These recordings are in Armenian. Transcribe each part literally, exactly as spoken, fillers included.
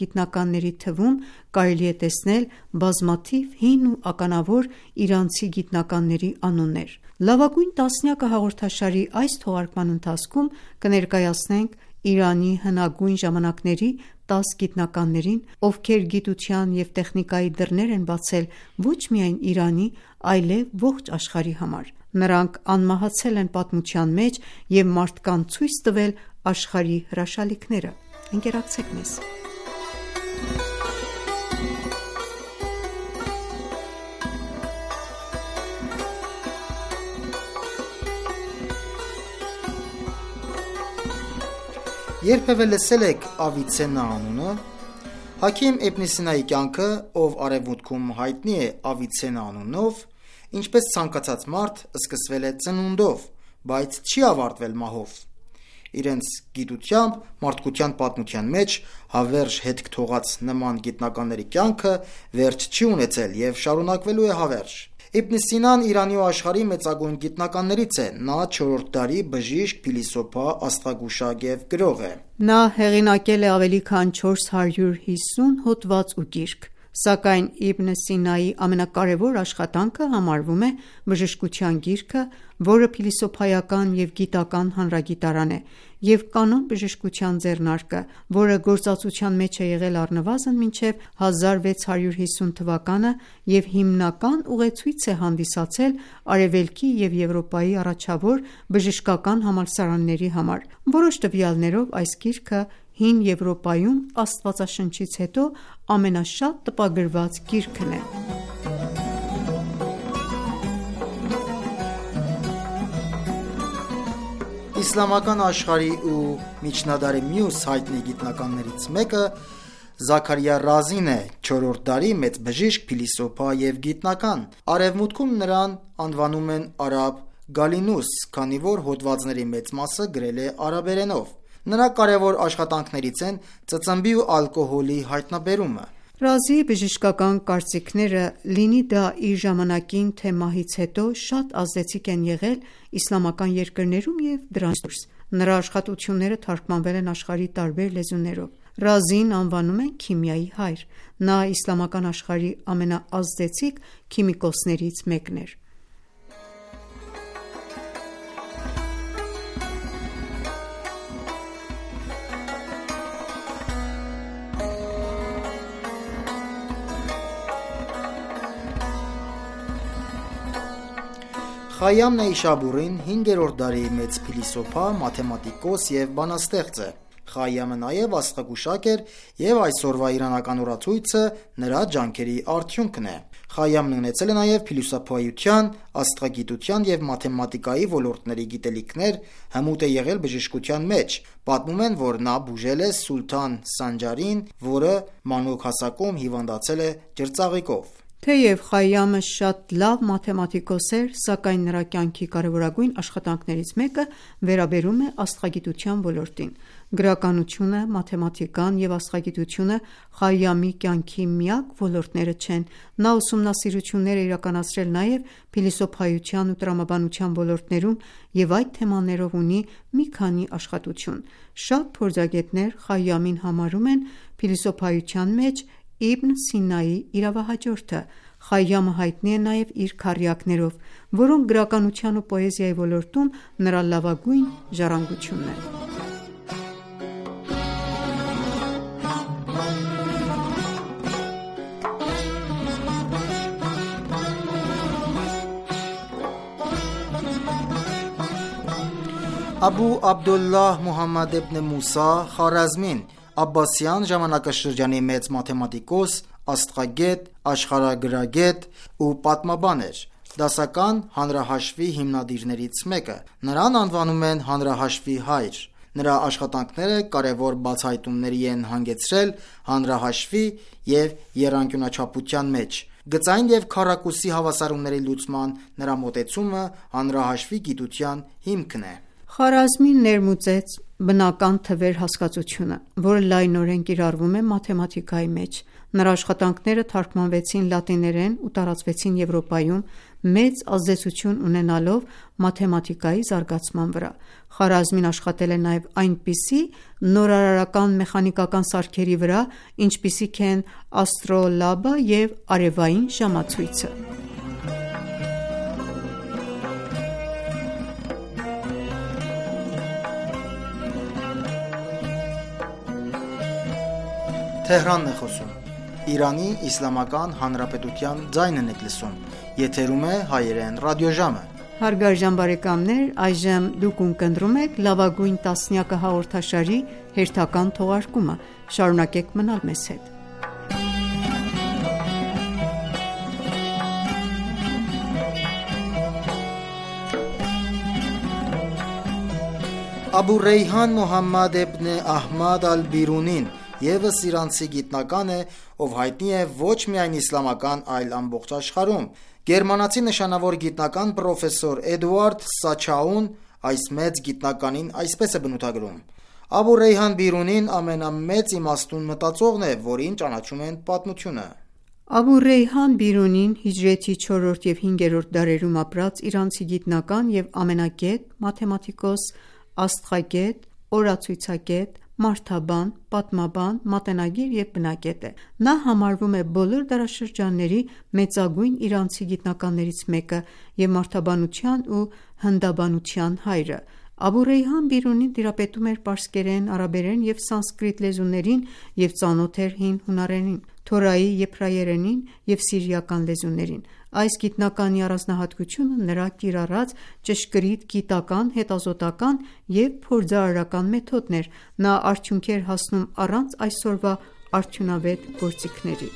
գիտնականների թվում կարելի է տեսնել բազմաթիվ հին ու ականավոր իրանցի գիտնականների անուններ։ Լավագույն տասնյակը հաղորդաշարի այս թողարկման ընթացքում կներկայացնենք Իրանի հնագույն ժամանակների տաս գիտնականներին, ովքեր գիտության և տեխնիկայի դռներ են բացել ոչ միայն Իրանի, այլև ողջ աշխարհի համար։ Նրանք անմահացել են պատմության մեջ և մարդկանց ցույց տվել աշխարհի հրաշալիքները։ Ընկերակցեք մեզ։ Երբևէ լսել եք Ավիցեննա անունը։ Հաքիմ Իբն Սինայի կյանքը, ով արևմուտքում հայտնի է Ավիցեննա անունով, ինչպես ցանկացած մարդ, սկսվել է ծնունդով, բայց չի ավարտվել մահով։ Իրենց գիտությամբ մարդկության պատմության մեջ հավերժ հետք թողած նման գիտնականների կյանքը վերջ չի ունեցել և շարունակվելու է հավերժ։ Իբն Սինան Իրանի ու աշխարհի մեծագույն գիտնականներից է։ Նա չորրորդ դարի բժիշկ, փիլիսոփա, աստղագուշակ և գրող է։ Նա հեղինակել է ավելի քան չորս հարյուր հիսուն հոդված ու գիրք, սակայն Իբն Սինայի ամենակարևոր աշխատանքը համարվում է բժշկության գիրքը, որը փիլիսոփայական և գիտական հանրագիտարան է, և կանոն բժշկության ձեռնարկը, որը գործածության մեջ է եղել առնվազն մինչև հազար վեց հարյուր հիսուն թվականը և հիմնական ուղեցույց է հանդիսացել Արևելքի և Եվրոպայի առաջավոր բժշկական համալսարանների համար։ Որոշ տվյալներով այս գիրքը հին Եվրոպայում Աստվածաշնչից հետո ամենաշատ տպագրված գիրքն է։ Իսլամական աշխարհի ու միջնադարի մյուս հայտնի գիտնականներից մեկը Զաքարիա Ռազին է, չորրորդ դարի մեծ բժիշկ, փիլիսոփա և գիտնական։ Արևմուտքում նրան անվանում են արաբ Գալինուս, քանի որ հոդվածների մեծ մասը գրել է արաբերենով։ Նրա կարևոր աշխատանքներից են ծծմբի ու ալկոհոլի հայտնաբերումը։ Ռազիի բժշկական կարծիքները, լինի դա իր ժամանակին, թե մահից հետո, շատ ազդեցիկ են եղել իսլամական երկրներում և դրանից դուրս։ Նրա աշխատությունները թարգմանվել են աշխարհի տարբեր լեզուներով։ Ռազիին անվանում են քիմիայի հայր։ Նա իսլամական աշխարհի ամենաազդեցիկ քիմիկոսներից մեկն էր։ Խայամ Նեյշաբուրին հինգերորդ դարի մեծ փիլիսոփա, մաթեմատիկոս և բանաստեղծ է։ Խայամը նաև աստղագուշակ էր և այսօրվա իրանական օրացույցը նրա ջանքերի արդյունքն է։ Խայամն ունեցել է նաև փիլիսոփայության, աստղագիտության և մաթեմատիկայի ոլորտների գիտելիքներ, հմուտ է եղել բժշկության մեջ։ Պատմում են, որ նա բուժել է Սուլթան Սանջարին, որը մանուկ հասակում հիվանդացել է ջրծաղիկով։ Թեև Խայամը շատ լավ մաթեմատիկոս էր, սակայն նրա կյանքի կարևորագույն աշխատանքներից մեկը վերաբերում է աստղագիտության ոլորտին։ Գրականությունը, մաթեմատիկան և աստղագիտությունը Խայամի կյանքի միակ ոլորտները չեն։ Նա ուսումնասիրություններ է իրականացրել նաև փիլիսոփայության ու տրամաբանության ոլորտներում և այդ թեմաներով ունի մի քանի աշխատություն։ Շատ փորձագետներ Խայամին համարում են փիլիսոփայության մեջ Իբն Սինայի իրավահաջորդը։ Խայամը հայտնի է նաև իր քառյակներով, որոնք գրականության ու պոեզիայի ոլորտում նրա լավագույն ժառանգությունն են։ Աբու Աբդոլլահ Մուհամմադ Իբն Մուսա Խարազմին Աբբասյան ժամանակաշրջանի մեծ մաթեմատիկոս, աստղագետ, աշխարհագրագետ ու պատմաբան էր։ Դասական հանրահաշվի հիմնադիրներից մեկը։ Նրան անվանում են հանրահաշվի հայր։ Նրա աշխատանքները կարևոր բացահայտումների են հանգեցրել հանրահաշվի և եռանկյունաչափության մեջ։ Գծային և քառակուսի հավասարումների լուծման նրա մոտեցումը հանրահաշվի գիտության հիմքն է։ Խարազմին ներմուծեց բնական թվեր հասկացությունը, որը լայնորեն կիրառվում է մաթեմատիկայի մեջ։ Նրա աշխատանքները թարգմանվեցին լատիներեն ու տարածվեցին Եվրոպայում, մեծ ազդեցություն ունենալով մաթեմատիկայի զարգացման վրա։ Խարազմին աշխատել է նաև այնպիսի նորարարական մեխանիկական սարքերի վրա, ինչպիսիք են աստրոլաբը և արևային ժամացույցը։ Աբու Ռեյհան Մոհամմադ Էբն Ահմադ ալ-Բիրունին ևս իրանցի գիտնական է, ով հայտնի է ոչ միայն իսլամական, այլ ամբողջ աշխարհում։ Գերմանացի նշանավոր գիտնական պրոֆեսոր Էդուարդ Սաչաուն այս մեծ գիտնականին այսպես է բնութագրում. Աբու Ռեյհան Բիրունին ամենամեծ իմաստուն մտածողն է, որին ճանաչում են պատմությունը։ Աբու Ռեյհան Բիրունին հիջրեթի չորրորդ և հինգերորդ դարերում ապրած իրանցի գիտնական և ամենագետ մաթեմատիկոս, աստղագետ, օրացույցագետ, մարդաբան, պատմաբան, մատենագիր և բնագետ է։ Նա համարվում է բոլոր դարաշրջանների մեծագույն իրանցի գիտնականներից մեկը և մարդաբանության ու հնդաբանության հայրը։ Աբու Ռեյհան Բիրունին տիրապետում էր պարսկերեն, արաբերեն և սանսկրիտ լեզուներին և ծանոթ էր հին հունարենին, թորայի, եբրայերենին և սիրիական լեզուներին։ Այս գիտնականի առանձնահատկությունը նրա կիրառած ճշգրիտ գիտական, հետազոտական և փորձարարական մեթոդն էր։ Նա արդյունքի էր հասնում առանց այսօրվա արդյունավետ գործիքների։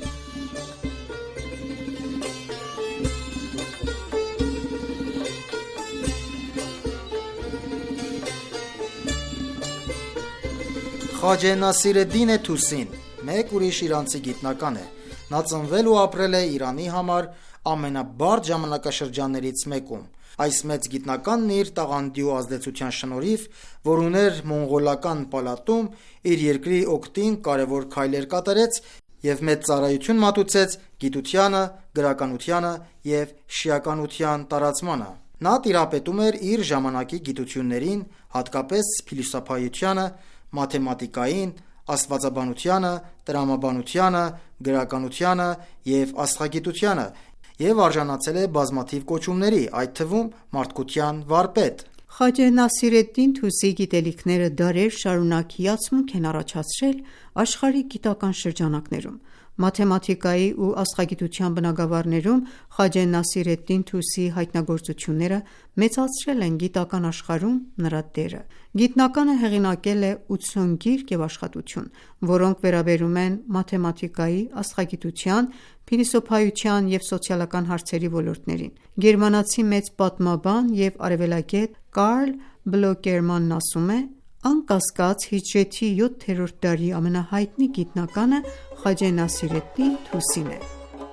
Խաջե Նասիր էդ-Դին Թուսին մեկ ուրիշ իրանցի գիտնական է։ Նա ծնվել ու ապրել է Իրանի համար ամենաբարդ ժամանակաշրջաններից մեկում։ Այս մեծ գիտնականն իր տաղանդի ու ազդեցության շնորհիվ, որ ուներ մոնղոլական պալատում, իր երկրի օգտին կարևոր քայլեր կատարեց և մեծ ծառայություն մատուցեց գիտությանը, գրականությանը և շիականության տարածմանը։ Նա տիրապետում էր իր ժամանակի գիտություններին, հատկապես փիլիսոփայությանը, մաթեմատիկային, աստվածաբանությանը, տրամաբանությանը, գրականությանը և աստղագիտությանը և արժանացել է բազմաթիվ կոչումների, այդ թվում մարդկության վարպետ։ Խաջե Նասիր էդ-Դին Թուսիի գիտելիքները դարեր շարունակ հիացմունք են առաջացրել աշխարհի գիտական շրջանակներում։ Մաթեմատիկայի ու աստղագիտության բնագավառներում Խաջե Նասիր էդ-Դին Թուսիի հայտնագործությունները մեծացրել են գիտական աշխարհում նրա դերը։ Գիտնականը հեղինակել է ութսուն գիրք և աշխատություն, որոնք վերաբերում են մաթեմատիկայի, աստղագիտության, փիլիսոփայության և սոցիալական հարցերի ոլորտներին։ Գերմանացի մեծ պատմաբան և արևելագետ Կարլ Բլոկերմանն ասում է. «Անկասկած, հիջրեթի յոթերորդ դարի ամենահայտնի գիտնականը Խաջե Նասիր էդ-Դին Թուսին է»։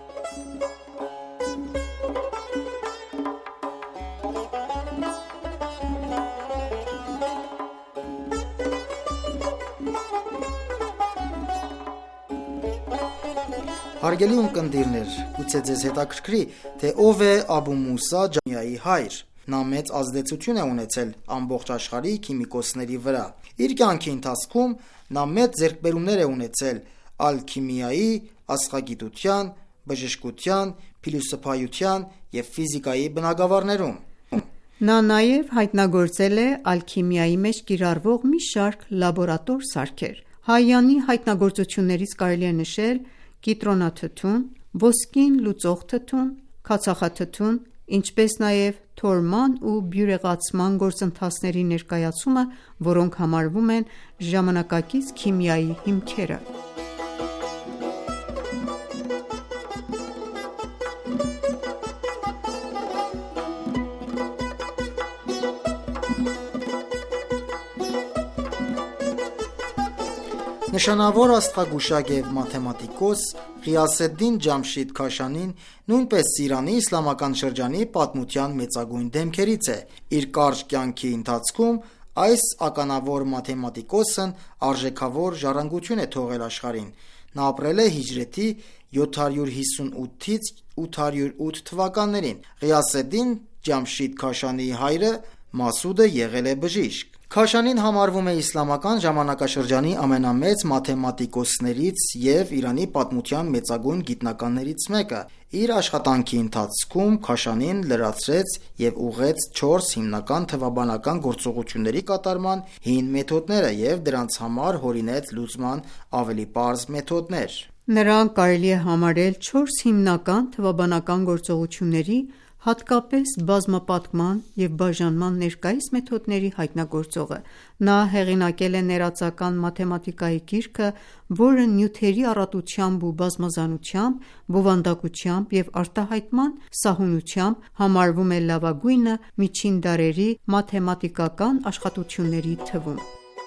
Հարգելի ունկնդիրներ, գուցե ձեզ հետաքրքրի, թե ով է Աբու Մուսա Ջամիայի հայր։ Նա մեծ ազդեցություն է ունեցել ամբողջ աշխարհի քիմիկոսների վրա։ Իր կյանքի ընթացքում նա մեծ ձեռքբերումներ է ունեցել ալքիմիայի, աստղագիտության, բժշկության, փիլիսոփայության և ֆիզիկայի բնագավառներում։ Նա նաև հայտնագործել է ալքիմիայի մեջ կիրառվող մի շարք լաբորատոր սարքեր։ Հայյանի հայտնագործություններից կարելի է նշել կիտրոնաթթուն, ոսկին լուծող թթուն, քացախաթթուն, ինչպես նաև թորման ու բյուրեղացման գործընթացների ներկայացումը, որոնք համարվում են ժամանակակից քիմիայի հիմքերը։ Նշանավոր աստղագուշակ և մաթեմատիկոս Ղիասեդդին Ջամշիդ Քաշանին նույնպես Իրանի իսլամական շրջանի պատմության մեծագույն դեմքերից է։ Իր կարճ կյանքի ընթացքում Այս ականավոր մաթեմատիկոսն արժեքավոր ժառանգություն է թողել աշխարհին։ Նա ապրել է հիջրեթի յոթ հարյուր հիսունութից ութ հարյուր ութ թվականներին։ Ղիասեդդին Ջամշիդ Քաշանիի հայրը Մասուդը եղել է բժիշկ։ Քաշանին համարվում է իսլամական ժամանակաշրջանի ամենամեծ մաթեմատիկոսներից և Իրանի պատմության մեծագույն գիտնականներից մեկը։ Իր աշխատանքի ընթացքում Քաշանին լրացրեց և ուղղեց չորս հիմնական թվաբանական գործողությունների կատարման հին մեթոդները և դրանց համար հորինեց լուծման ավելի պարզ մեթոդներ։ Նրան կարելի է համարել չորս հիմնական թվաբանական գործողությունների, հատկապես բազմապատկման և բաժանման ներկայիս մեթոդների հայտնագործողը։ Նա հեղինակել է ներածական մաթեմատիկայի գիրքը, որը նյութերի առատությամբ ու բազմազանությամբ, բովանդակությամբ և արտահայտման սահունությամբ համարվում է լավագույնը միջին դարերի մաթեմատիկական աշխատությունների թվում։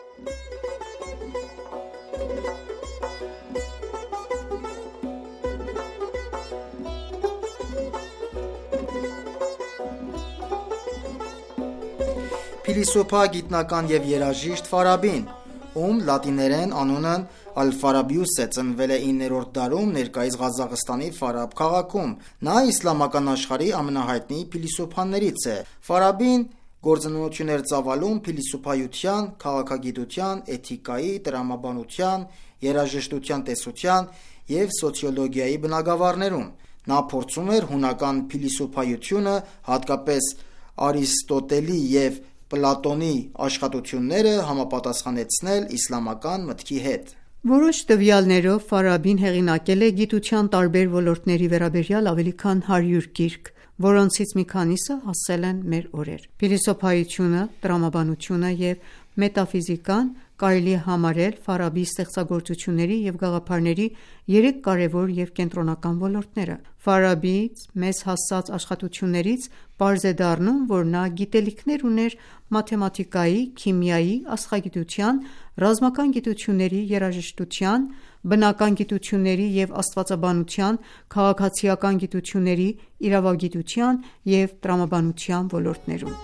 Փիլիսոփա, գիտնական և երաժիշտ Ֆարաբին, ում լատիներեն անունն Ալ-Ֆարաբիուս է, ծնվել է իններորդ դարում ներկայիս Ղազախստանի Ֆարաբ քաղաքում։ Նա իսլամական աշխարհի ամենահայտնի փիլիսոփաներից է։ Ֆարաբին գործունեություն էր ծավալում փիլիսոփայության, քաղաքագիտության, էթիկայի, տրամաբանության, երաժշտության տեսության և սոցիոլոգիայի բնագավառներում։ Նա փորձում էր հունական փիլիսոփայությունը, հատկապես Արիստոտելի և Պլատոնի աշխատությունները համապատասխանեցնել իսլամական մտքի հետ։ Որոշ տվյալներով Ֆարաբին հեղինակել է գիտության տարբեր ոլորտների վերաբերյալ ավելի քան հարյուր գիրք, որոնցից մի քանիսը հասել են մեր օրեր։ Փիլիսոփայությունը, տրամաբանությունը և մետաֆիզիկան կարելի է համարել Ֆարաբիի ստեղծագործությունների և գաղափարների երեք կարևոր և կենտրոնական ոլորտները։ Ֆարաբիի մեզ հասած աշխատություններից պարզ է դառնում, որ նա գիտելիքներ ուներ մաթեմատիկայի, քիմիայի, աստղագիտության, ռազմական գիտությունների, երաժշտության, բնական գիտությունների և աստվածաբանության, քաղաքացիական գիտությունների, իրավագիտության և տրամաբանության ոլորտներում։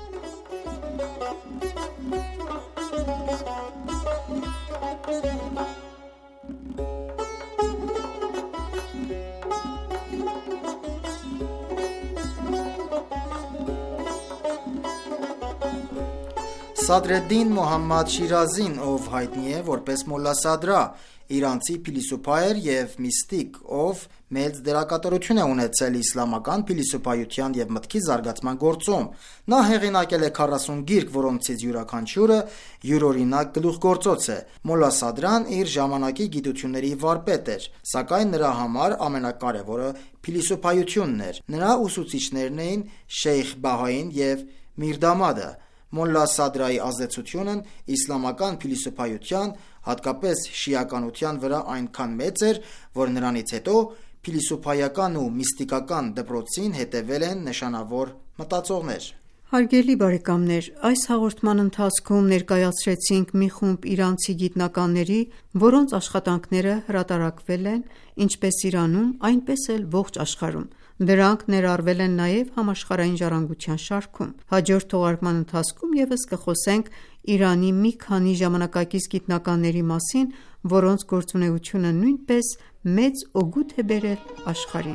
Սադրեդդին Մոհամմադ Շիրազին, ով հայտնի է որպես Մոլլա Սադրա, իրանցի փիլիսոփա էր և միստիկ, ով մեծ դերակատարություն է ունեցել իսլամական փիլիսոփայության և մտքի զարգացման գործում։ Նա հեղինակել է քառասուն գիրք, որոնցից յուրաքանչյուրը յուրօրինակ գլուխգործոց է։ Մոլլա Սադրան իր ժամանակի գիտությունների վարպետ էր, սակայն նրա համար ամենակարևորը փիլիսոփայությունն էր։ Նրա ուսուցիչներն էին Շեյխ Բահային և Միրդամադը։ Մոլլա Սադրայի ազդեցությունն իսլամական փիլիսոփայության, հատկապես շիականության վրա այնքան մեծ էր, որ նրանից հետո փիլիսոփայական ու միստիկական դպրոցին հետևել են նշանավոր մտածողներ։ Հարգելի բարեկամներ, այս հաղորդման ընթացքում ներկայացրեցինք մի խումբ իրանցի գիտնականների, որոնց աշխատանքները հրատարակվել են ինչպես Իրանում, այնպես էլ ողջ աշխարհում։ Դրանք ներառվել են նաև համաշխարհային ժառանգության շարքում։ Հաջորդ թողարկման ընթացքում ևս կխոսենք Իրանի մի քանի ժամանակակից գիտնականների մասին, որոնց գործունեությունը նույնպես մեծ օգուտ է բերել աշխարհին։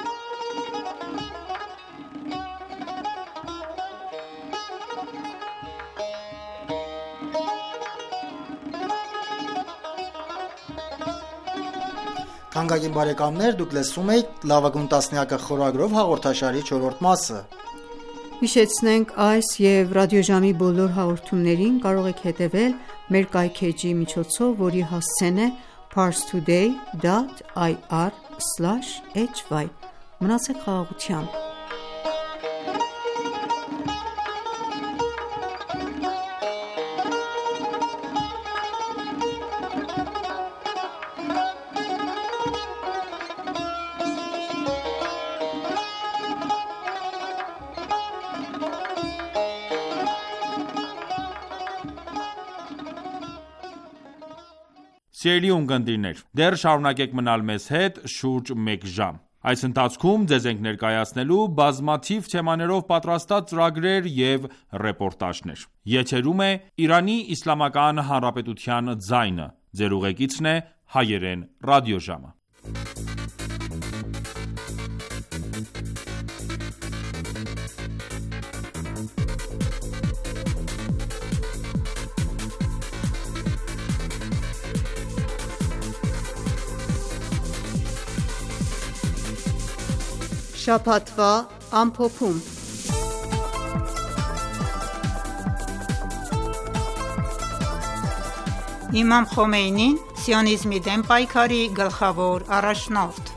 Թանկագին բարեկամներ, դուք լսում եք լավագույն տասնյակը խորագրով հաղորդաշարի չորրորդ մասը։ Հիշեցնենք, այս և ռադիոժամի բոլոր հաղորդումներին կարող եք հետևել մեր կայքէջի միջոցով, որի հասցեն է parstoday dot i r slash h y։ Մնացեք խաղաղությամբ։ Սիրելի ունկնդիրներ, դեռ շարունակեք մնալ մեզ հետ շուրջ մեկ ժամ։ Այս ընթացքում ձեզ ենք ներկայացնելու բազմաթիվ թեմաներով պատրաստած ծրագրեր և ռեպորտաժներ։ Եթերում է Իրանի Իսլամական Հանրապետության ձայնը։ Ձեր ուղեկիցն է Հայերեն ռադիոժամը։ Շաբաթվա ամփոփում։ Իմամ Խոմեյնին սիոնիզմի դեմ պայքարի գլխավոր առաջնորդ։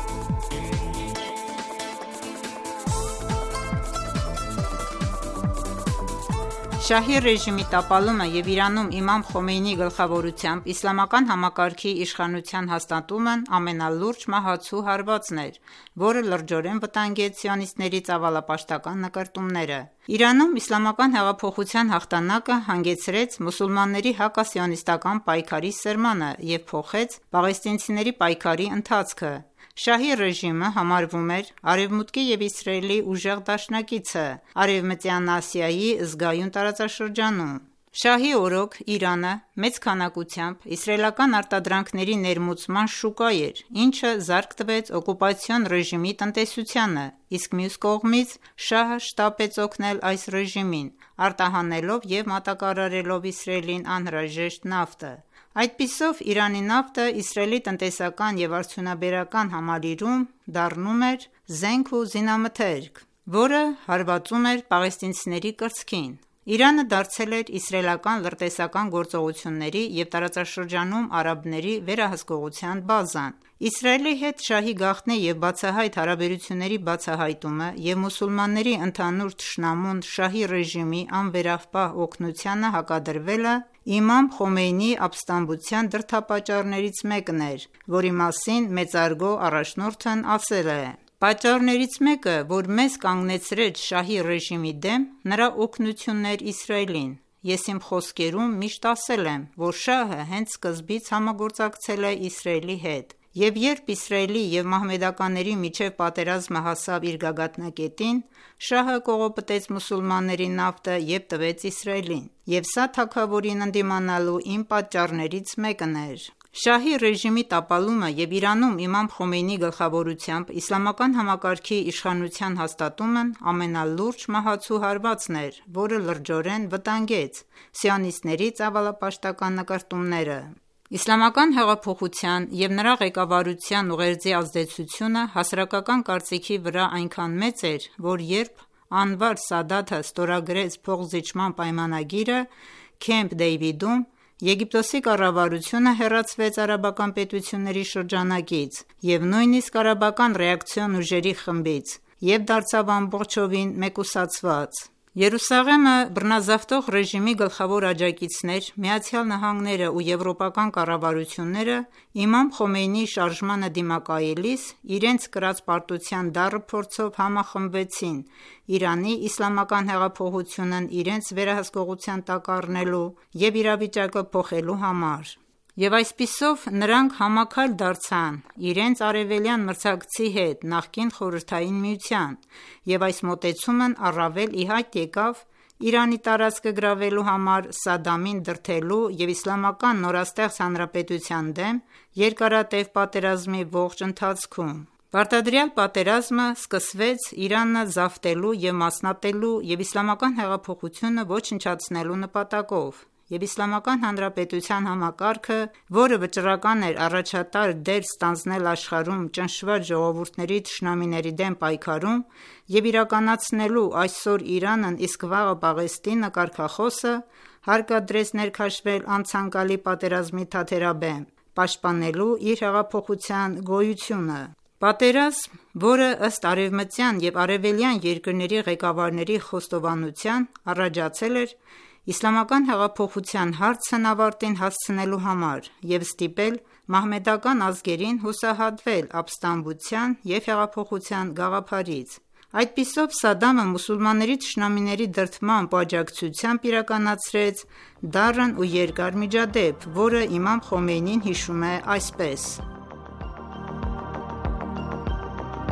Շահի ռեժիմի տապալումը և Իրանում իմամ Խոմեյնիի գլխավորությամբ իսլամական համակարգի իշխանության հաստատումն ամենալուրջ մահացու հարվածն էր, որը լրջորեն վտանգեց սիոնիստների ծավալապաշտական նկրտումները։ Իրանում իսլամական հեղափոխության հաղթանակը հանգեցրեց մուսուլմանների հակասիոնիստական պայքարի սրմանը և փոխեց պաղեստինցիների պայքարի ընթացքը։ Շահի ռեժիմը համարվում էր Արևմուտքի և Իսրայելի ուժեղ դաշնակիցը Արևմտյան Ասիայի զգայուն տարածաշրջանում։ Շահի օրոք Իրանը մեծ քանակությամբ իսրայելական արտադրանքների ներմուծման շուկա էր, ինչը զարկ տվեց օկուպացիոն ռեժիմի տնտեսությանը, իսկ մյուս կողմից շահը շտապեց օգնել այս ռեժիմին, արտահանելով և մատակարարելով Իսրայելին անհրաժեշտ նավթը։ Այդպիսով Իրանի նավթը Իսրայելի տնտեսական և արդյունաբերական համալիրում դառնում էր զենք ու զինամթերք, որը հարվածում էր պաղեստինցիների կրծքին։ Իրանը դարձել էր իսրայելական լրտեսական գործողությունների և տարածաշրջանում արաբների վերահսկողության բազան։ Իսրայելի հետ շահի գաղտնի և բացահայտ հարաբերությունների բացահայտումը և մուսուլմանների ընդհանուր թշնամուն Շահի ռեժիմի անվերապահ օգնությանը հակադրվելը իմամ Խոմեյնիի ապստամբության դրդապատճառներից մեկն էր, որի մասին մեծարգո առաջնորդն ասել է. «Պատճառներից մեկը, որ մեզ կանգնեցրեց Շահի ռեժիմի դեմ, նրա օգնությունն էր Իսրայելին։ Ես իմ խոսքերում միշտ ասել եմ, որ շահը հենց սկզբից համագործակցել է Իսրայելի հետ, և երբ Իսրայելի և մահմեդականների միջև պատերազմը հասավ իր գագաթնակետին, շահը կողոպտեց մուսուլմանների նավթը և տվեց Իսրայելին, և սա թագավորին ընդդիմանալու իմ պատճառներից մեկն էր»։ Շահի ռեժիմի տապալումը և Իրանում իմամ Խոմեյնիի գլխավորությամբ իսլամական համակարգի իշխանության հաստատումն ամենալուրջ մահացու հարվածն էր, որը լրջորեն վտանգեց սիոնիստների ծավալապաշտական նկրտումները։ Իսլամական հեղափոխության և նրա ղեկավարության ուղերձի ազդեցությունը հասարակական կարծիքի վրա այնքան մեծ էր, որ երբ Անվար Սադաթը ստորագրեց փոխզիջման պայմանագիրը Քեմփ Դեյվիդում, Եգիպտոսի կառավարությունը հեռացվեց արաբական պետությունների շրջանակից և նույնիսկ արաբական ռեակցիոն ուժերի խմբից և դարձավ ամբողջովին մեկուսացված։ Երուսաղեմը բռնազավթող ռեժիմի գլխավոր աջակիցներ ԱՄՆ-ը ու եվրոպական կառավարությունները իմամ Խոմեյնիի շարժմանը դիմակայելիս իրենց կրած պարտության դառը փորձով համախմբվեցին Իրանի իսլամական հեղափոխությունն իրենց վերահսկողության տակ առնելու և իրավիճակը փոխելու համար։ Եվ այսպիսով նրանք համաքայլ դարձան իրենց արևելյան մրցակցի հետ նախկին Խորհրդային Միության, և այս մոտեցումն առավել ի հայտ եկավ Իրանի տարածքը գրավելու համար Սադամին դրդելու և Իսլամական նորաստեղծ հանրապետության դեմ երկարատև պատերազմի ողջ ընթացքում։ Պարտադրյալ պատերազմը սկսվեց Իրանը զավթելու և մասնատելու և իսլամական հեղափոխությունը ոչնչացնելու նպատակով, և Իսլամական Հանրապետության համակարգը, որը վճռական էր առաջատար դեր ստանձնել աշխարհում ճնշված ժողովուրդների թշնամիների դեմ պայքարում և իրականացնելու «այսօր Իրանն, իսկ վաղը Պաղեստինը» կարգախոսը, հարկադրեց ներքաշվել անցանկալի պատերազմի թաթերաբեմ՝ պաշտպանելու իր հեղափոխության գոյությունը։ Պատերազմ, որը ըստ արևմտյան և արևելյան երկրների ղեկավարների խոստովանության առաջացել էր իսլամական հեղափոխության հարցն ավարտին հասցնելու համար և ստիպել մահմեդական ազգերին հուսահատվել ապստամբության և հեղափոխության գաղափարից։ Այդպիսով Սադամը մուսուլմանների թշնամիների դրդմամբ ու աջակցությամբ իրականացրեց դառն ու երկար միջադեպ, որը իմամ Խոմեյնին հիշում է այսպես.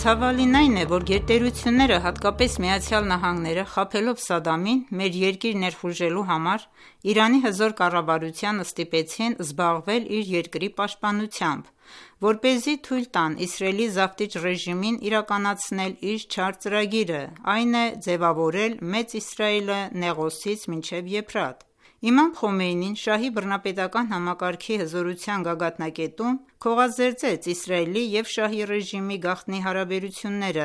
Ցավալին այն է, որ գերտերությունները, հատկապես Միացյալ Նահանգները, խաբելով Սադամին մեր երկիր ներխուժելու համար, Իրանի հզոր կառավարությանը ստիպեցին զբաղվել իր երկրի պաշտպանությամբ, որպեսզի թույլ տան Իսրայելի զավթիչ ռեժիմին իրականացնել իր չար ծրագիրը, այն է ձևավորել Մեծ Իսրայելը Նեղոսից մինչև Եփրատ։ Իմամ Խոմեյնին շահի բռնապետական համակարգի հզորության գագաթնակետում քողազերծեց Իսրայելի և շահի ռեժիմի գաղտնի հարաբերությունները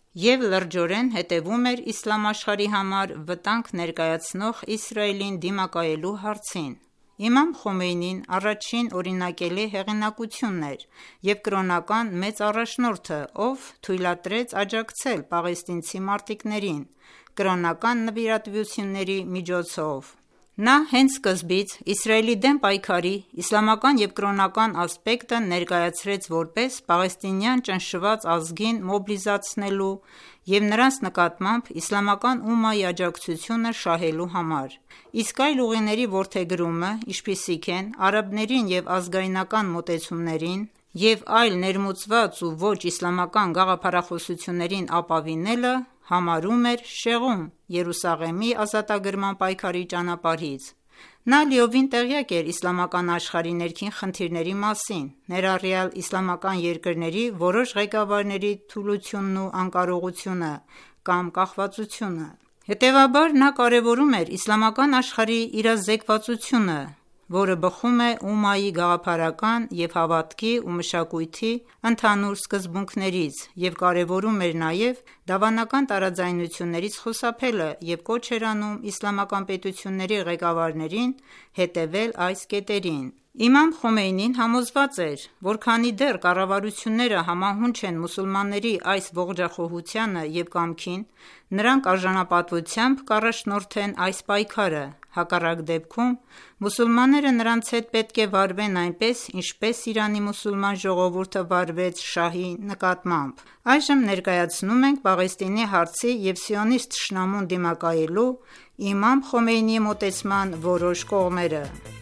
և լրջորեն հետևում էր իսլամ աշխարհի համար վտանգ ներկայացնող Իսրայելին դիմակայելու հարցին։ Իմամ Խոմեյնին առաջին օրինակելի հեղինակությունն էր և կրոնական մեծ առաջնորդը, ով թույլատրեց աջակցել պաղեստինցի մարտիկներին կրոնական նվիրատվությունների միջոցով։ Նա հենց սկզբից Իսրայելի դեմ պայքարի իսլամական և կրոնական ասպեկտը ներկայացրեց որպես պաղեստինյան ճնշված ազգին մոբիլիզացնելու և նրանց նկատմամբ իսլամական ումմայի աջակցությունը շահելու համար, իսկ այլ ուղիների որդեգրումը, ինչպիսիք են արաբներին և ազգայնական մոտեցումներին և այլ ներմուծված ու ոչ իսլամական գաղափարախոսություններին ապավինելը, համարում էր շեղում Երուսաղեմի ազատագրման պայքարի ճանապարհից։ Նա լիովին տեղյակ էր իսլամական աշխարհի ներքին խնդիրների մասին, ներառյալ իսլամական երկրների որոշ ղեկավարների թուլությունն ու անկարողությունը կամ կախվածությունը։ Հետևաբար, նա կարևորում էր իսլամական աշխարհի իրազեկվածությունը, որը բխում է ումմայի գաղափարական և հավատքի ու մշակույթի ընդհանուր սկզբունքներից և կարևորում էր նաև դավանական տարաձայնություններից խուսափելը և կոչ էր անում իսլամական պետությունների ղեկավարներին հետևել այս կետերին։ Իմամ Խոմեյնին համոզված էր, որ քանի դեռ կառավարությունները համահունչ են մուսուլմանների այս ողջախոհությանը և կամքին, նրանք արժանապատվությամբ կառաջնորդեն այս պայքարը, հակառակ դեպքում մուսուլմանները նրանց հետ պետք է վարվեն այնպես, ինչպես Իրանի մուսուլման ժողովուրդը վարվեց շահի նկատմամբ։ Այժմ ներկայացնում ենք Պաղեստինի հարցի և սիոնիստ թշնամուն դիմակայելու իմամ Խոմեյնիի մոտեցման որոշ կողմերը։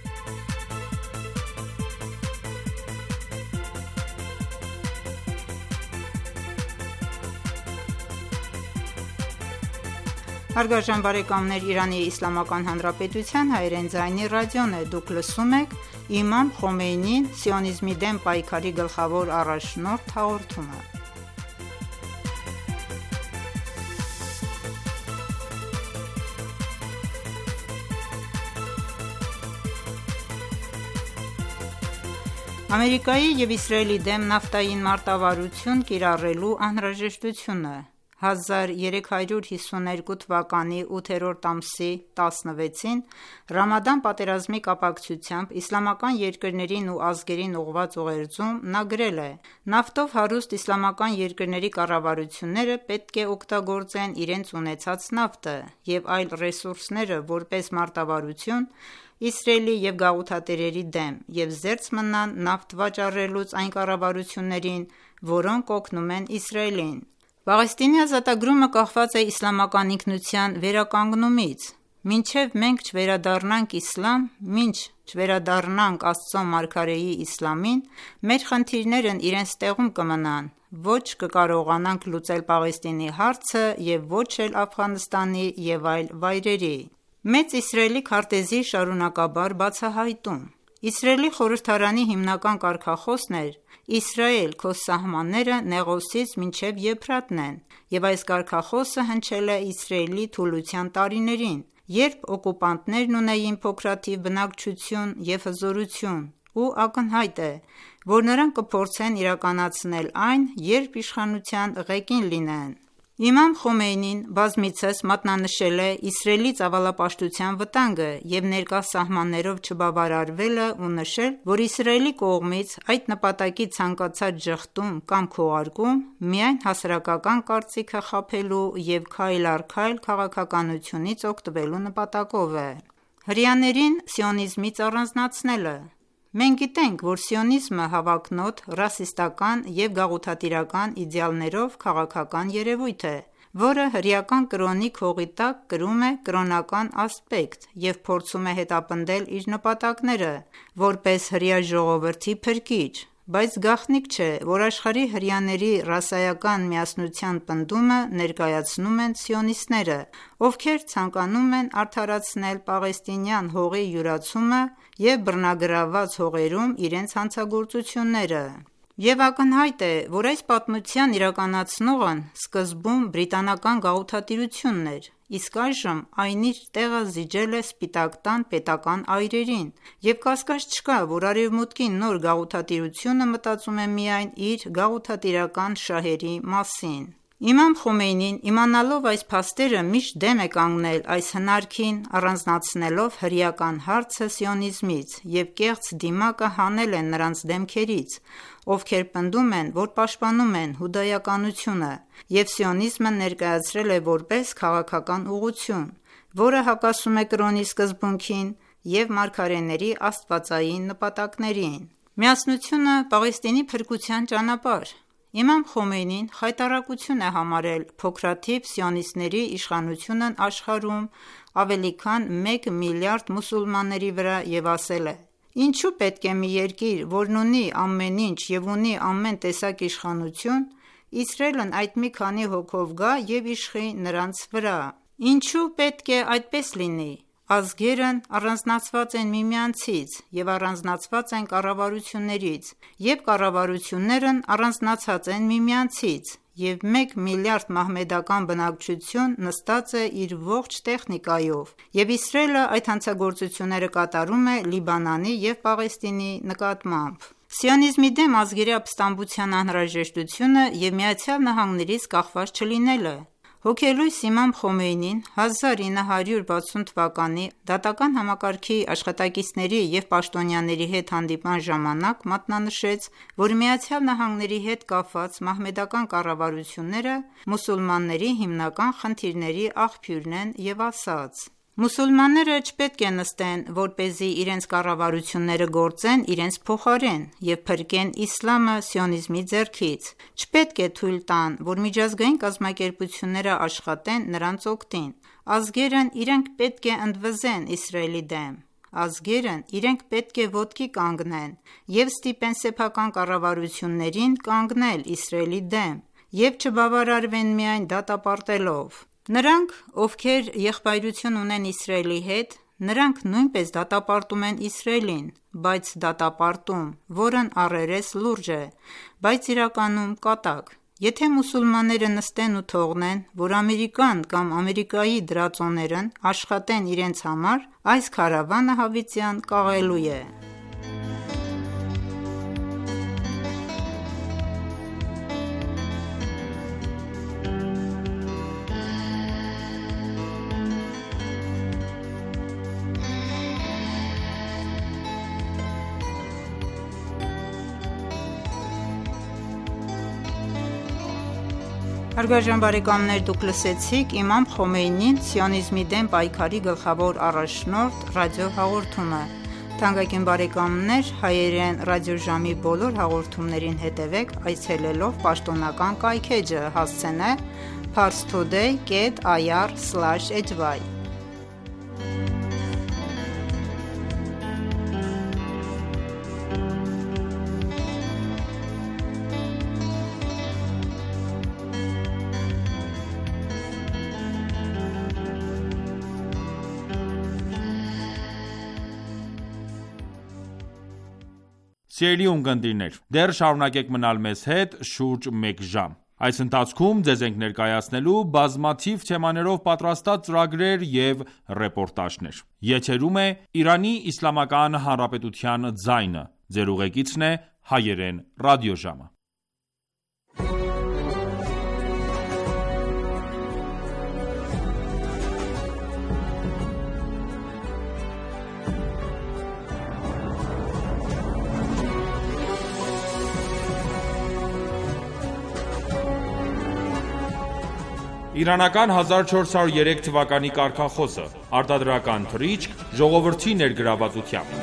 Հարգարժան բարեկամներ, Իրանի Իսլամական Հանրապետության հայերեն ձայնի ռադիոն է, դուք լսում եք Իմամ Խոմեյնին սիոնիզմի դեմ պայքարի գլխավոր առաջնորդ հաղորդումը։ Ամերիկայի և Իսրայելի դեմ նավթային մարտավարություն կիրառելու անհրաժեշտությունը հազար երեք հարյուր հիսուներկու թվականի ութերորդ ամսի տասնվեցին Ռամադան պատերազմի կապակցությամբ իսլամական երկրներին ու ազգերին ուղղված ուղերձում նա գրել է. «Նավթով հարուստ իսլամական երկրների կառավարությունները պետք է օգտագործեն իրենց ունեցած նավթը և այլ ռեսուրսները որպես մարտավարություն Իսրայելի և գաղութատերերի դեմ և զերծ մնան նավթ վաճառելուց այն կառավարություններին, որոնք օգնում են Իսրայելին։ Պաղեստինի ազատագրումը կախված է իսլամական ինքնության վերականգնումից։ Մինչև մենք չվերադառնանք իսլամ, մինչ չվերադառնանք Աստծո մարգարեի իսլամին, մեր խնդիրներն իրենց տեղում կմնան, ոչ կկարողանանք լուծել Պաղեստինի հարցը և ոչ էլ Աֆղանստանի և այլ վայրերի»։ Մեծ Իսրայելի քարտեզի շարունակաբար բացահայտում Իսրայելի խորհրդարանի հիմնական կարգախոսն էր. «Իսրայել, քո սահմանները Նեղոսից մինչև Եփրատն են», և այս կարգախոսը հնչել է Իսրայելի թուլության տարիներին, երբ օկուպանտներն ունեին փոքրաթիվ բնակչություն և հզորություն, ու ակնհայտ է, որ նրանք կփորձեն իրականացնել այն, երբ իշխանության ղեկին լինեն։ Իմամ Խոմեյնին բազմիցս մատնանշել է Իսրայելի ծավալապաշտության վտանգը և ներկա սահմաններով չբավարարվելը ու նշել, որ Իսրայելի կողմից այդ նպատակի ցանկացած ժխտում կամ քողարկում միայն հասարակական կարծիքը խաբելու և քայլ առ քայլ քաղաքականությունից օգտվելու նպատակով է։ Հրեաներին սիոնիզմից առանձնացնելը Մենք գիտենք, որ սիոնիզմը հավակնոտ, ռասիստական և գաղութատիրական իդեալներով քաղաքական երևույթ է, որը հրեական կրոնի քողի տակ կրում է կրոնական ասպեկտ և փորձում է հետապնդել իր նպատակները՝ որպես հրեա ժողովրդի փրկիչ, բայց գաղտնիք չէ, որ աշխարհի հրեաների ռասայական միասնության պնդումը ներկայացնում են սիոնիստները, ովքեր ցանկանում են արդարացնել պաղեստինյան հողի յուրացումը և բռնագրավված հողերում իրենց հանցագործությունները։ Եվ ակնհայտ է, որ այս պատմության իրականացնողն սկզբում բրիտանական գաղութատիրությունն էր, իսկ այժմ այն իր տեղը զիջել է Սպիտակ տան պետական այրերին, և կասկած չկա, որ Արևմուտքի նոր գաղութատիրությունը մտածում է միայն իր գաղութատիրական շահերի մասին։ Իմամ Խոմեյնին, իմանալով այս փաստերը, միշտ դեմ է կանգնել այս հնարքին, առանձնացնելով հրեական հարցը սիոնիզմից և կեղծ դիմակը հանել է նրանց դեմքերից, ովքեր պնդում են, որ պաշտպանում են հուդայականությունը, և սիոնիզմը ներկայացրել է որպես քաղաքական ուղղություն, որը հակասում է կրոնի սկզբունքին և մարգարեների աստվածային նպատակներին։ Միասնությունը Պաղեստինի փրկության ճանապարհ։ Իմամ Խոմեյնին խայտառակություն է համարել փոքրաթիվ սիոնիստների իշխանությունն աշխարհում ավելի քան մեկ միլիարդ մուսուլմանների վրա և ասել է. «Ինչու պետք է մի երկիր, որն ունի ամեն ինչ և ունի ամեն տեսակ իշխանություն, Իսրայելն այդ մի քանի հոգով գա և իշխի նրանց վրա։ Ինչու պետք է այդպես լինի։ Ազգերն առանձնացված են միմյանցից և առանձնացված են կառավարություններից, և կառավարություններն առանձնացած են միմյանցից, և մեկ միլիարդ մահմեդական բնակչություն նստած է իր ողջ տեխնիկայով, և Իսրայելը այդ հանցագործությունները կատարում է Լիբանանի և Պաղեստինի նկատմամբ»։ Սիոնիզմի դեմ ազգերի ապստամբության անհրաժեշտությունը և ԱՄՆ-ից կախված չլինելը։ Հոգելույս իմամ Խոմեյնին հազար ինը հարյուր վաթսուն թվականի դատական համակարգի աշխատակիցների և պաշտոնյաների հետ հանդիպման ժամանակ մատնանշեց, որ ԱՄՆ-ի հետ կապված մահմեդական կառավարությունները մուսուլմանների հիմնական խնդիրների աղբյուրն են և ասաց. «Մուսուլմանները չպետք է նստեն, որպեսզի իրենց կառավարությունները գործեն իրենց փոխարեն և փրկեն իսլամը սիոնիզմի ձեռքից։ Չպետք է թույլ տան, որ միջազգային կազմակերպությունները աշխատեն նրանց օգտին։ Ազգերն իրենք պետք է ընդվզեն Իսրայելի դեմ։ Ազգերն իրենք պետք է ոտքի կանգնեն և ստիպեն սեփական կառավարություններին կանգնել Իսրայելի դեմ և չբավարարվեն միայն դատապարտելով։ Նրանք, ովքեր եղբայրություն ունեն Իսրայելի հետ, նրանք նույնպես դատապարտում են Իսրայելին, բայց դատապարտում, որն առերես լուրջ է, բայց իրականում կատակ։ Եթե մուսուլմանները նստեն ու թողնեն, որ Ամերիկան կամ Ամերիկայի դրածոներն աշխատեն իրենց համար, այս քարավանը հավիտյան կաղելու է»։ Հարգարժան բարեկամներ, դուք լսեցիք իմամ Խոմեյնին սիոնիզմի դեմ պայքարի գլխավոր առաջնորդ ռադիոհաղորդումը։ Թանկագին բարեկամներ, հայերեն ռադիոժամի բոլոր հաղորդումներին հետևեք այցելելով պաշտոնական կայքէջը հասցենե parstoday dot ir slash h y։ Սիրելի ունկնդիրներ, դեռ շարունակեք մնալ մեզ հետ շուրջ մեկ ժամ։ Այս ընթացքում ձեզ ենք ներկայացնելու բազմաթիվ թեմաներով պատրաստած ծրագրեր և ռեպորտաժներ։ Եթերում է Իրանի Իսլամական Հանրապետության ձայնը։ Ձեր ուղեկիցն է հայերեն ռադիոժամը։ Իրանական հազար չորս հարյուր երեք թվականի կարգախոսը, արտադրական թռիչք ժողովրդի ներգրավվածությամբ։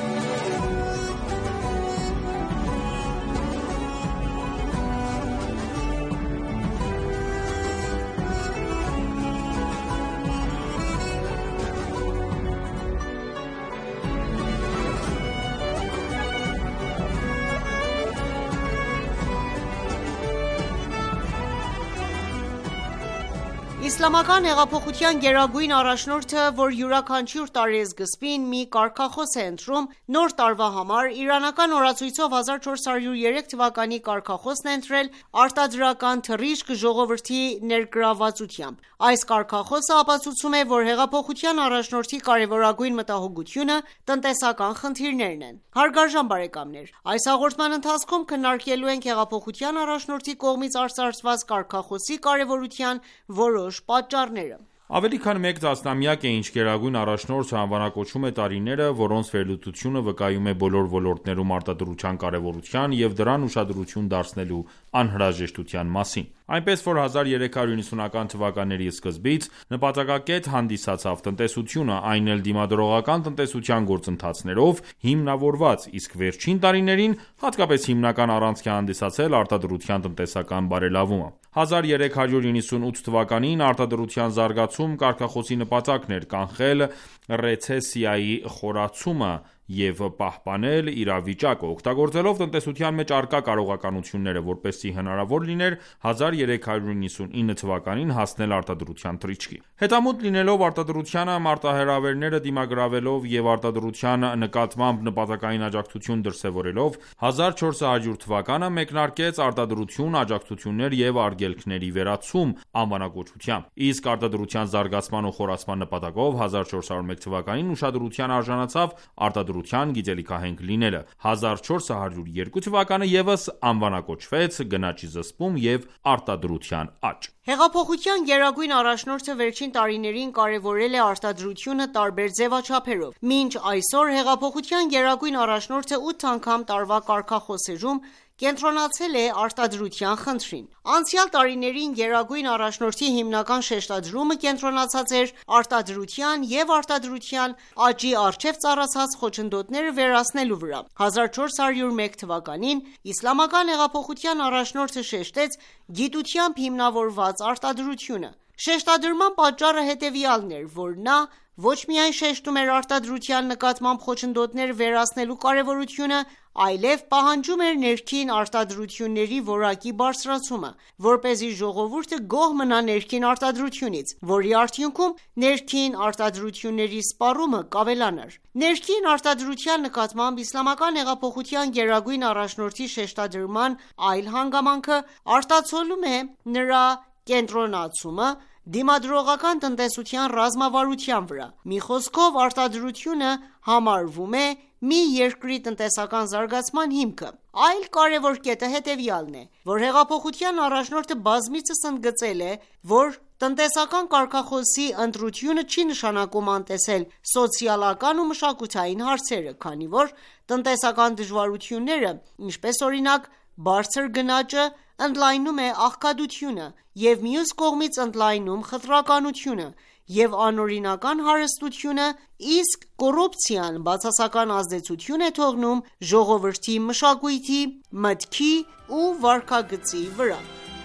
Իսլամական հեղափոխության գերագույն առաջնորդը, որ յուրաքանչյուր տարեսկզբին մի կարգախոս է ընտրում, նոր տարվա համար իրանական օրացույցով հազար չորս հարյուր երեք թվականի կարգախոսն է ընտրել արտադրական թռիչք ժողովրդի ներգրավվածությամբ։ Այս կարգախոսը ապացուցում է, որ հեղափոխության առաջնորդի կարևորագույն մտահոգությունը տնտեսական խնդիրներն են։ Հարգարժան բարեկամներ, այս հաղորդման ընթացքում քննարկելու ենք հեղափոխության առաջնորդի կողմից արծարծված կարգախոսի կարևորության որոշ պատճառները։ Ավելի քան մեկ տասնամյակ է, ինչ գերագույն առաջնորդը անվանակոչում է տարիները, որոնց վերլուծությունը վկայում է բոլոր ոլորտներում արտադրության կարևորության և դրան ուշադրություն դարձնելու անհրաժեշտության մասին։ Այնպես որ հազար երեք հարյուր իննսունական թվականների սկզբից նպատակակետ հանդիսացավ տնտեսությունը, այն էլ դիմադրողական տնտեսության գործընթացներով հիմնավորված, իսկ վերջին տարիներին հատկապես հիմնական առանցք է հանդիսացել արտադրության տնտեսական բարելավումը։ հազար երեք հարյուր իննսունութ թվականին արտադրության զարգացում կարգախոսի նպատակն էր կանխել ռեցեսիայի խորացումը և պահպանել իրավիճակը, օգտագործելով տնտեսության մեջ առկա կարողականությունները, որպեսզի հնարավոր լիներ հազար երեք հարյուր իննսունինը թվականին հասնել արտադրության թռիչքի։ Հետամուտ լինելով արտադրությանը, մարտահրավերները դիմագրավելով և արտադրության նկատմամբ նպատակային աջակցություն դրսևորելով, հազար չորս հարյուր թվականը մեկնարկեց արտադրություն, աջակցություններ և արգելքների վերացում անվանակոչությամբ, իսկ արտադրության զարգացման ու խորացման նպատակով հազար չորս հարյուր մեկ թվականին ուշադրության արժանացավ արտադրության գիտելիքահենք լինելը։ հազար չորս հարյուր երկու թվականը ևս անվանակոչվեց գնաճի զսպում և արտադրության աճ։ Հեղափոխության գերագույն առաջնորդը վերջին տարիներին կարևորել է արտադրությունը տարբեր ձևաչափերով։ Մինչ այսօր հեղափոխության գերագույն առաջնորդը ութ անգամ տարվա կարգախոսերում կենտրոնացել է արտադրության խնդրին։ Անցյալ տարիներին գերագույն առաջնորդի հիմնական շեշտադրումը կենտրոնացած էր արտադրության և արտադրության աճի առջև ծառացած խոչընդոտները վերացնելու վրա։ հազար չորս հարյուր մեկ թվականին իսլամական հեղափոխության առաջնորդը շեշտեց գիտությամբ հիմնավորված արտադրությունը։ Շեշտադրման պատճառը հետևյալն էր, որ նա ոչ միայն շեշտում էր արտադրության նկատմամբ խոչընդոտները վերացնելու կարևորությունը, այլև պահանջում էր ներքին արտադրությունների որակի բարձրացումը, որպեսզի ժողովուրդը գոհ մնա ներքին արտադրությունից, որի արդյունքում ներքին արտադրությունների սպառումը կավելանար։ Ներքին արտադրության նկատմամբ իսլամական հեղափոխության գերագույն առաջնորդի շեշտադրման այլ հանգամանքը արտացոլում է նրա կենտրոնացումը դիմադրողական տնտեսության ռազմավարության վրա։ Մի խոսքով, արտադրությունը համարվում է մի երկրի տնտեսական զարգացման հիմքը։ Այլ կարևոր կետը հետևյալն է, որ հեղափոխության առաջնորդը բազմիցս ընդգծել է, որ տնտեսական կարգախոսի ընտրությունը չի նշանակում անտեսել սոցիալական ու մշակութային հարցերը, քանի որ տնտեսական դժվարությունները, ինչպես օրինակ բարձր գնաճը, ընդլայնում է աղքատությունը և մյուս կողմից ընդլայնում խտրականությունը և անօրինական հարստությունը, իսկ կոռուպցիան բացասական ազդեցություն է թողնում ժողովրդի մշակույթի, մտքի ու վարքագծի վրա։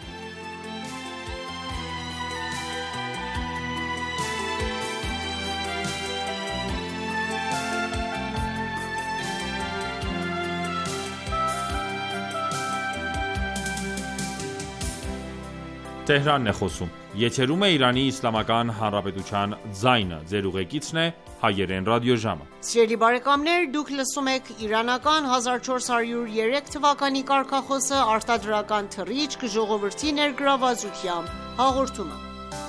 Տեհրանն է խոսում։ Եթերում է Իրանի Իսլամական Հանրապետության ձայնը։ Ձեր ուղեկիցն է հայերեն ռադիոժամը։ Սիրելի բարեկամներ, դուք լսում եք իրանական հազար չորս հարյուր երեք թվականի կարգախոսը արտադրական թռիչք ժողովրդի ներգրավվածությամբ հաղորդումը։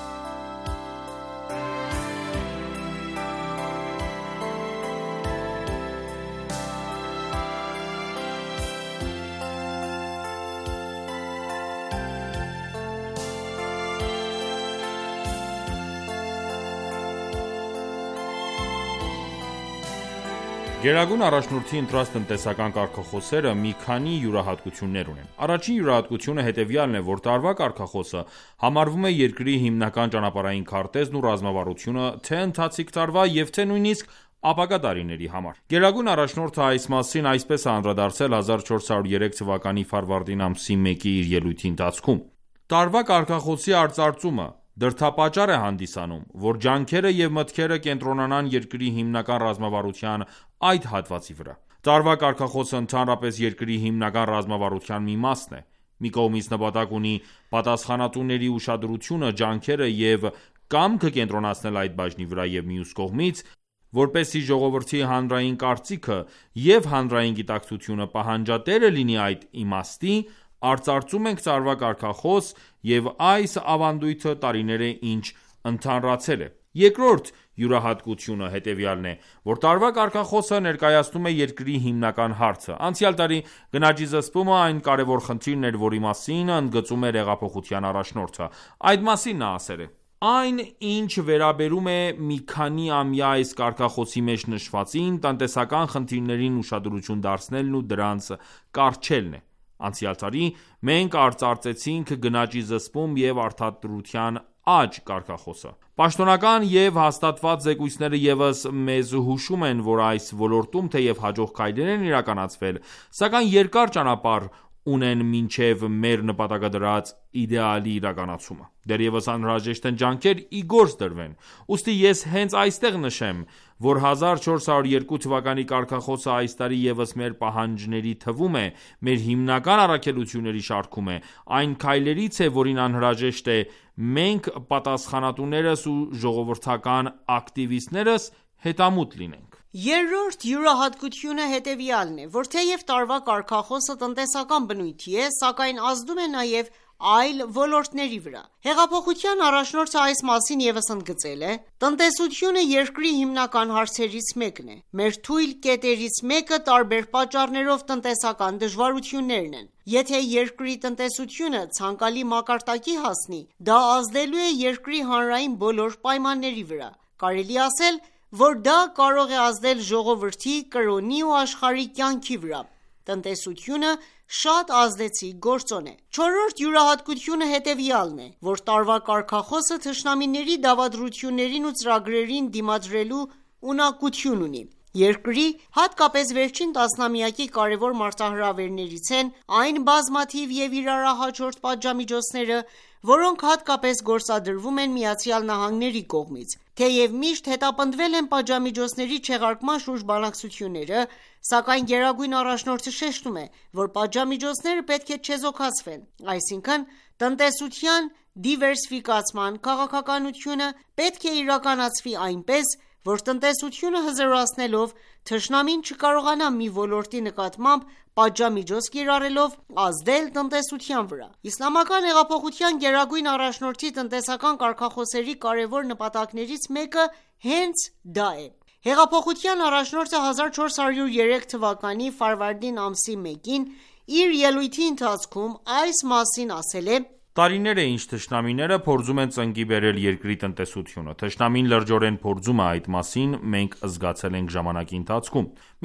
Գերագույն առաջնորդի ընտրած տնտեսական կարգախոսերը մի քանի յուրահատկություններ ունեն։ Առաջին յուրահատկությունը հետևյալն է, որ տարվա կարգախոսը համարվում է երկրի հիմնական ճանապարհային քարտեզն ու ռազմավարությունը թե ընթացիկ տարվա և թե նույնիսկ ապագա տարիների համար։ Գերագույն առաջնորդը այս մասին այսպես է անդրադարձել հազար չորս հարյուր երեք թվականի ֆարվարդին ամսի մեկի իր ելույթի ընթացքում։ Տարվա կարգախոսի արծարծումը դրդապատճառ է հանդիսանում, որ ջանքերը և մտքերը կենտրոնանան երկրի հիմնական ռազմավարության այդ հատվածի վրա։ Տարվա կարգախոսը ընդհանրապես երկրի հիմնական ռազմավարության մի մասն է։ Մի կողմից նպատակ ունի պատասխանատուների ուշադրությունը, ջանքերը և կամքը կենտրոնացնել այդ բաժնի վրա և մյուս կողմից, որպեսզի ժողովրդի հանրային կարծիքը և հանրային գիտակցությունը պահանջատերը լինի այդ իմաստի, արծարծում ենք տարվա կարգախոս և այս ավանդույթը տարիներ է ինչ ընդհանրացել է: Երկրորդ յուրահատկությունը հետևյալն է, որ տարվա կարգախոսը ներկայացնում է երկրի հիմնական հարցը: Անցյալ տարի գնաճի զսպումը այն կարևոր խնդիրն էր, որի մասին ընդգծում էր հեղափոխության առաջնորդը: Այդ մասին նա ասել է. «Այն, ինչ վերաբերում է մի քանի ամյա այս կարգախոսի մեջ նշվածին, տնտեսական խնդիրներին ուշադրություն դարձնելն ու դրանց կառչելն է: Անցյալ տարի մենք արծարծեցինք գնաճի զսպում և արդարության աճ կարգախոսը: Պաշտոնական և հաստատված զեկույցները ևս մեզ հուշում են, որ այս ոլորտում թեև հաջող քայլեր են իրականացվել, սակայն երկար ճանապարհ ունեն մինչև մեր նպատակը դրած իդեալի իրականացումը: Դեռևս անհրաժեշտ են ջանքեր ի գործ դրվեն: Ուստի ես հենց այստեղ նշեմ, որ հազար չորս հարյուր երկու թվականի կարգախոսը այս տարի ևս մեր պահանջների թվում է, մեր հիմնական առաքելությունների շարքում է, այն քայլերից է, որին անհրաժեշտ է մենք պատասխանատուներս ու ժողովրդական ակտիվիստներս հետամուտ լինենք»: Երրորդ յուրահատկությունը հետևյալն է, որ թեև տարվա կարգախոսը տնտեսական բնույթի է, սակայն ազդում է նաև այլ ոլորտների վրա: Հեղափոխության առաջնորդը այս մասին ևս ընդգծել է. «Տնտեսությունը երկրի հիմնական հարցերից մեկն է: Մեր թույլ կետերից մեկը տարբեր պատճառներով տնտեսական դժվարություններն են: Եթե երկրի տնտեսությունը ցանկալի մակարդակի հասնի, դա ազդելու է երկրի հանրային բոլոր պայմանների վրա: Կարելի է ասել, որ դա կարող է ազդել ժողովրդի, կրոնի ու աշխարհի կյանքի վրա: Տնտեսությունը շատ ազդեցիկ գործոն է»: Չորրորդ յուրահատկությունը հետևյալն է, որ տարվա կարգախոսը թշնամիների դավադրություններին ու ծրագրերին դիմադրելու ունակություն ունի: Երկրի, հատկապես վերջին տասնամյակի կարևոր մարտահրավերներից են այն բազմաթիվ և իրարահաջորդ պատժամիջոցները, որոնք հատկապես գործադրվում են ԱՄՆ-ի կողմից: Թեև միշտ հետապնդվել են պատժամիջոցների չեղարկման շուրջ բանակցությունները, սակայն Գերագույն առաջնորդը շեշտում է, որ պատժամիջոցները պետք է չեզոքացվեն: Այսինքն տնտեսության դիվերսիֆիկացման քաղաքականությունը պետք է իրականացվի այնպես, որ տնտեսությունը հզորացնելով, թշնամին չկարողանա մի ոլորտի նկատմամբ պատժամիջոց կիրառելով ազդել տնտեսության վրա: Իսլամական հեղափոխության գերագույն առաջնորդի տնտեսական կարգախոսների կարևոր նպատակներից մեկը հենց դա է: Հեղափոխության առաջնորդը հազար չորս հարյուր երեք թվականի ֆարվարդին ամսի մեկին իր ելույթի ընթացքում այս մասին ասել է. «Տարիներ է ինչ թշնամիները փորձում են ծնկի բերել երկրի տնտեսությունը: Թշնամին լրջորեն փորձում է այդ մասին մենք զգացել ենք ժամանակի ընթացքում: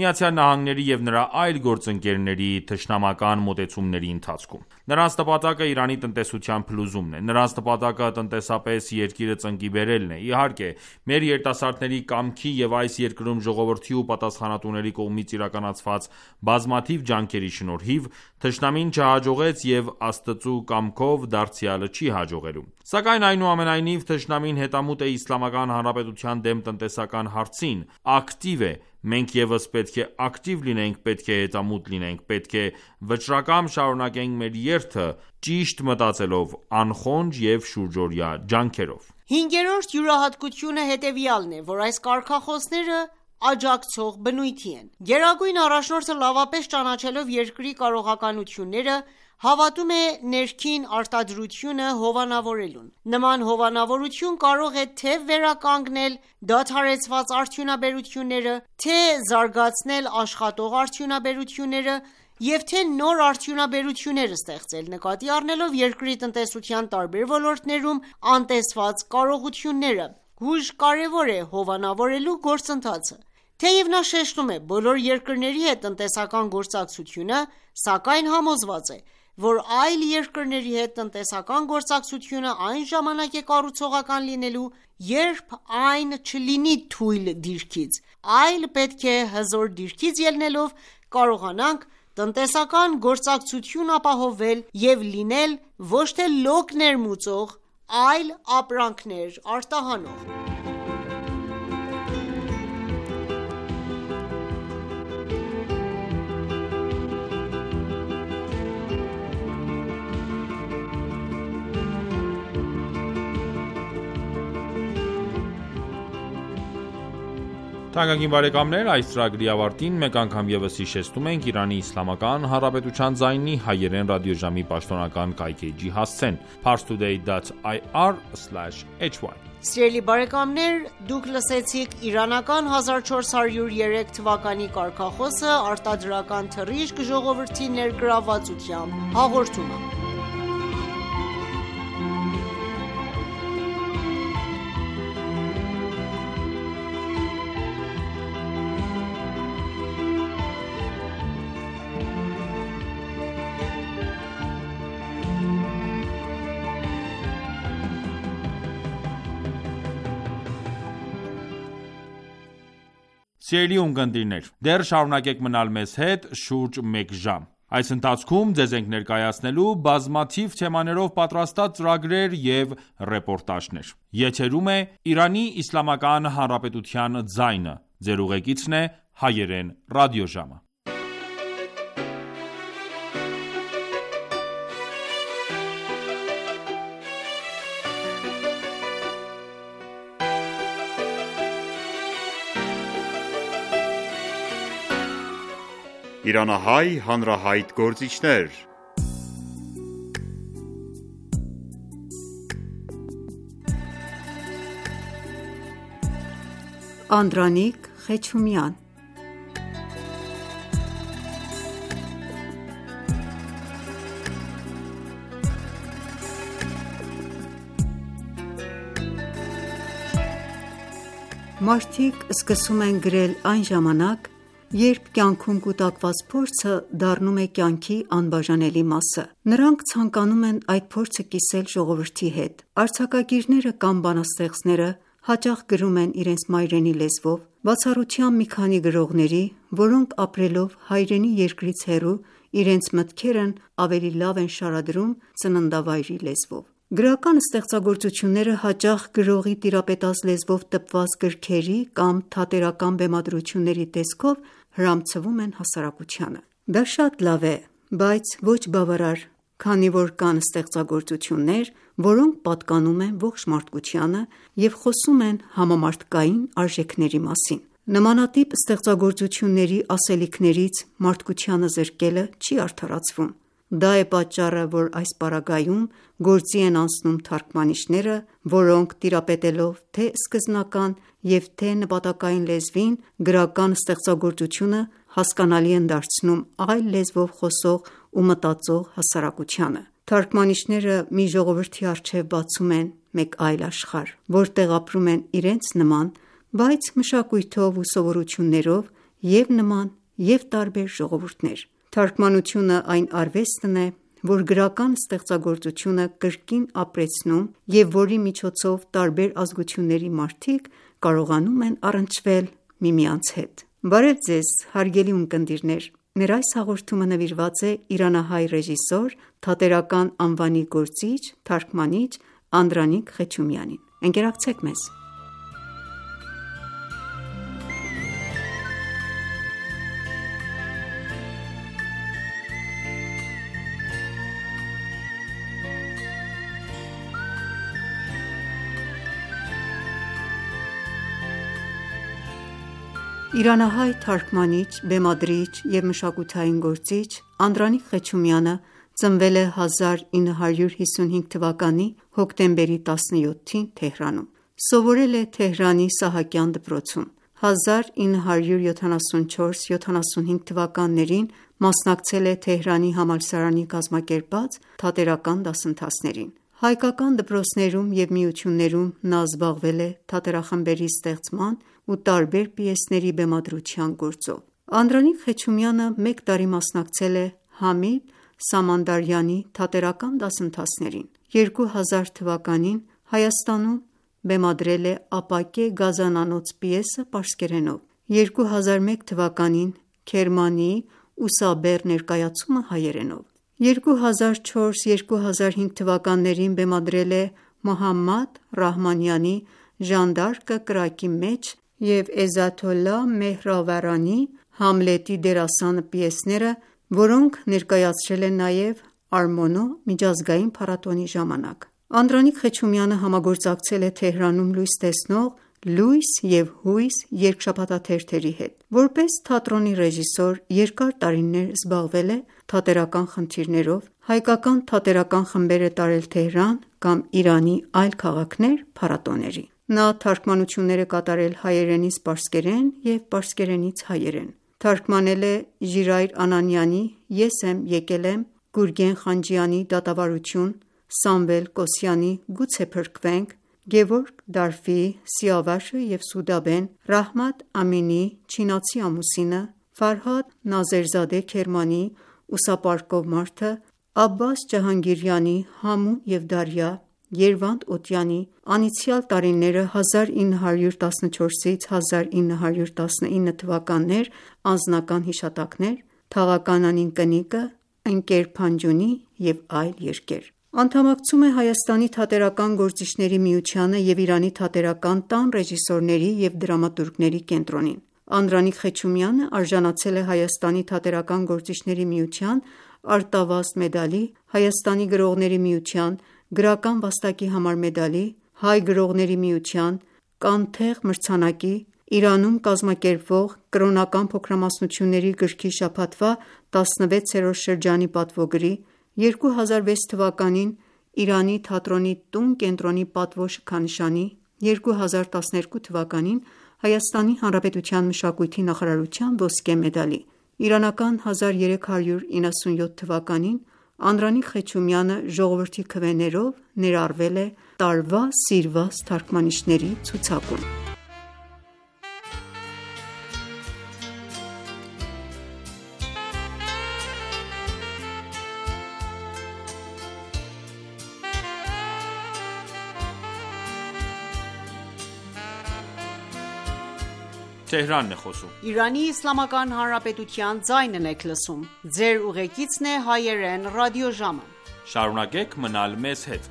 ԱՄՆ-ի և նրա այլ գործընկերների թշնամական մոտեցումների ընթացքում: Նրանց նպատակը Իրանի տնտեսության փլուզումն է: Նրանց նպատակը տնտեսապես երկիրը ծնկի բերելն է: Իհարկե մեր երիտասարդների կամքի և այս երկրում ժողովրդի ու պատասխանատուների կողմից իրականացված բազմաթիվ ջանքերի շնորհիվ, թշնամին չհաջողեց և Աստծու կամքով դարձյալը չի հաջողելու: Սակայն այնուամենայնիվ թշնամին հետամուտ է Իսլամական Հանրապետության դեմ տնտեսական հարցին, ակտիվ է: Մենք ևս պետք է ակտիվ լինենք, պետք է հետամուտ լինենք, պետք է վճռակամ շարունակենք մեր երթը, ճիշտ մտածելով, անխոնջ և շուրջօրյա ջանքերով»: Հինգերորդ յուրահատկությունը հետևյալն է, որ այս կարգախոսները աջակցող բնույթի են: Գերագույն առաջնորդը լավապես ճանաչելով երկրի կարողականությունները, հավատում է ներքին արտադրությունը հովանավորելուն: Նման հովանավորություն կարող է թե վերականգնել դադարեցված արդյունաբերությունները, թե զարգացնել աշխատող արդյունաբերությունները և թե նոր արդյունաբերություններ ստեղծել, նկատի առնելով երկրի տնտեսության տարբեր ոլորտներում անտեսված կարողությունները: Հույժ կարևոր է հովանավորելու գործընթացը: Թեև նա շեշտում է բոլոր երկրների հետ տնտեսական գործակցությունը, սակայն համոզված է, որ այլ երկրների հետ տնտեսական գործակցությունը այն ժամանակ է կառուցողական լինելու, երբ այն չլինի թույլ դիրքից, այլ պետք է հզոր դիրքից ելնելով կարողանանք տնտեսական գործակցություն ապահովել և լինել ոչ թե լոկ ներմուծող, այլ ապրանքներ արտահանող: Թանկագին բարեկամներ, այս ծրագրի ավարտին մեկ անգամ ևս հիշեցնում ենք Իրանի Իսլամական Հանրապետության ձայնի հայերեն ռադիոժամի պաշտոնական կայքէջի հասցեն parstoday dot i r slash h y։ Սիրելի բարեկամներ, դուք լսեցիք իրանական հազար չորս հարյուր երեք թվականի կարգախոսը արտադրական թռիչք ժողովրդի ներգրավվածությամբ հաղորդումը։ Սիրելի ունկնդիրներ, դեռ շարունակեք մնալ մեզ հետ շուրջ մեկ ժամ։ Այս ընթացքում ձեզ ենք ներկայացնելու բազմաթիվ թեմաներով պատրաստած ծրագրեր և ռեպորտաժներ։ Եթերում է Իրանի Իսլամական Հանրապետության ձայնը։ Ձեր ուղեկիցն է հայերեն ռադիոժամը։ Իրանահայ հանրահայտ գործիչներ։ Անդրանիկ Խեչումյան Մարդիկ սկսում են գրել այն ժամանակ, երբ կյանքում կուտակված փորձը դառնում է կյանքի անբաժանելի մասը։ Նրանք ցանկանում են այդ փորձը կիսել ժողովրդի հետ։ Արձակագիրները կամ բանաստեղծները հաճախ գրում են իրենց մայրենի լեզվով, բացառությամբ մի քանի գրողների, որոնք ապրելով հայրենի երկրից հեռու, իրենց մտքերն ավելի լավ են շարադրում ծննդավայրի լեզվով։ Գրական ստեղծագործությունները հաճախ գրողի տիրապետած լեզվով տպված գրքերի կամ թատերական բեմադրությունների տեսքով հրամցվում են հասարակությանը։ Դա շատ լավ է, բայց ոչ բավարար, քանի որ կան ստեղծագործություններ, որոնք պատկանում են ողջ մարդկությանը և խոսում են համամարտկային արժեքների մասին։ Նմանատիպ ստեղծագործությունների ասելիքներից մարդկությանը զրկելը չի արդարացվում։ Դա է պատճառը, որ այս պարագայում գործի են անցնում թարգմանիչները, որոնք տիրապետելով թե սկզբնական և թե նպատակային լեզվին, գրական ստեղծագործությունը հասկանալի են դարձնում այլ լեզվով խոսող ու մտածող հասարակությանը։ Թարգմանիչները մի ժողովրդի առջև բացում են մեկ այլ աշխարհ, որտեղ ապրում են իրենց նման, բայց մշակույթով ու սովորություններով և նման և տարբեր ժողովուրդներ։ Թարգմանությունը այն արվեստն է, որ գրական ստեղծագործությունը կրկին ապրեցնում և որի միջոցով տարբեր ազգությունների մարդիկ կարողանում են առնչվել միմյանց հետ։ Բարև ձեզ, հարգելի ունկնդիրներ, մեր այս հաղորդումը նվիրված է իրանահայ ռեժիսոր, թատերական անվանի գործիչ, թարգմանիչ Անդրանիկ Խեչումյանին։ Ընկերակցեք մեզ։ Իրանահայ թարգմանիչ, բեմադրիչ և մշակութային գործիչ Անդրանիկ Խեչումյանը ծնվել է հազար ինը հարյուր հիսունհինգ թվականի հոկտեմբերի տասնյոթին Թեհրանում։ Սովորել է Թեհրանի Սահակյան դպրոցում։ հազար ինը հարյուր յոթանասունչորս յոթանասունհինգ թվականներին մասնակցել է Թեհրանի համալսարանի կազմակերպած թատերական դասընթացներին։ Հայկական դպրոցներում և միություններում նա զբաղվել է թատերախմբերի ստեղծման ու տարբեր պիեսների բեմադրության գործով։ Անդրանիկ Խեչումյանը մեկ տարի մասնակցել է Համիդ Սամանդարյանի թատերական դասընթացներին։ երկու հազար թվականին Հայաստանում բեմադրել է Ապակե գազանանոց պիեսը պարսկերենով։ երկու հազար մեկ թվականին Քերմանիի Ուսաբեր ներկայացումը հայերենով։ երկու հազար չորս երկու հազար հինգ թվականներին բեմադրել է Մոհամմադ Ռահմանյանի Ժանդարկը կրակի մեջ և Էզաթոլլահ Մեհրավարանի Համլետի դերասանը պիեսները, որոնք ներկայացրել են նաև Արմոնո միջազգային փառատոնի ժամանակ։ Անդրանիկ Խեչումյանը համագործակցել է Թեհրանում լույս տեսնող Լույս և հույս երկշաբաթաթերթերի հետ։ Որպես թատրոնի ռեժիսոր երկար տարիներ զբաղվել է թատերական խնդիրներով, հայկական թատերական խմբեր է տարել Թեհրան կամ Իրանի այլ քաղաքներ փառատոների։ Նա թարգմանություններ է կատարել հայերենից պարսկերեն և պարսկերենից հայերեն։ Թարգմանել է Ժիրայր Անանյանի «Ես եմ եկել եմ», Գուրգեն Խանջյանի «Դատավարություն», Սամվել Կոսյանի «Գուցե փրկվենք», Գևորգ Դարֆիի «Սիավաշը և Սուդաբեն», Ռահմաթ Ամինիի «Չինացի ամուսինը», Ֆարհադ Նազերզադե Քերմանիի «Ուսապարկով մարդը», Աբբաս Ջահանգիրյանի «Համուն և Դարյա», Երվանդ Օտյանի «Անիցյալ տարիները հազար ինը հարյուր տասնչորսից հազար ինը հարյուր տասնինը թվականներ» անձնական հիշատակներ, Թաղականանին կնիկը, Ընկեր Փանջունի և այլ երկեր։ Անդամակցում է Հայաստանի թատերական գործիչների միությանը և Իրանի թատերական տան ռեժիսորների և դրամատուրգների կենտրոնին։ Անդրանիկ Խեչումյանը արժանացել է Հայաստանի թատերական գործիչների միության արտավազդ մեդալի, Հայաստանի գրողների միության գրական վաստակի համար մեդալի, Հայ գրողների միության «Կանթեղ» մրցանակի, Իրանում կազմակերպվող կրոնական փոքրամասնությունների գրքի շաբաթվա տասնվեցերորդ շրջանի պատվոգրի, երկու հազար վեց թվականին Իրանի թատրոնի տուն կենտրոնի պատվո շքանշանի, երկու հազար տասներկու թվականին Հայաստանի Հանրապետության մշակույթի նախարարության ոսկե մեդալի։ Իրանական հազար երեք հարյուր իննսունյոթ թվականին Անդրանիկ Խեչումյանը ժողովրդի քվեներով ներառվել է տարվա սիրված թարգմանիչների ցուցակում։ Իրանի Իսլամական Հանրապետության ձայնն եք լսում։ Ձեր ուղեկիցն է հայերեն ռադիոժամը։ Շարունակեք մնալ մեզ հետ։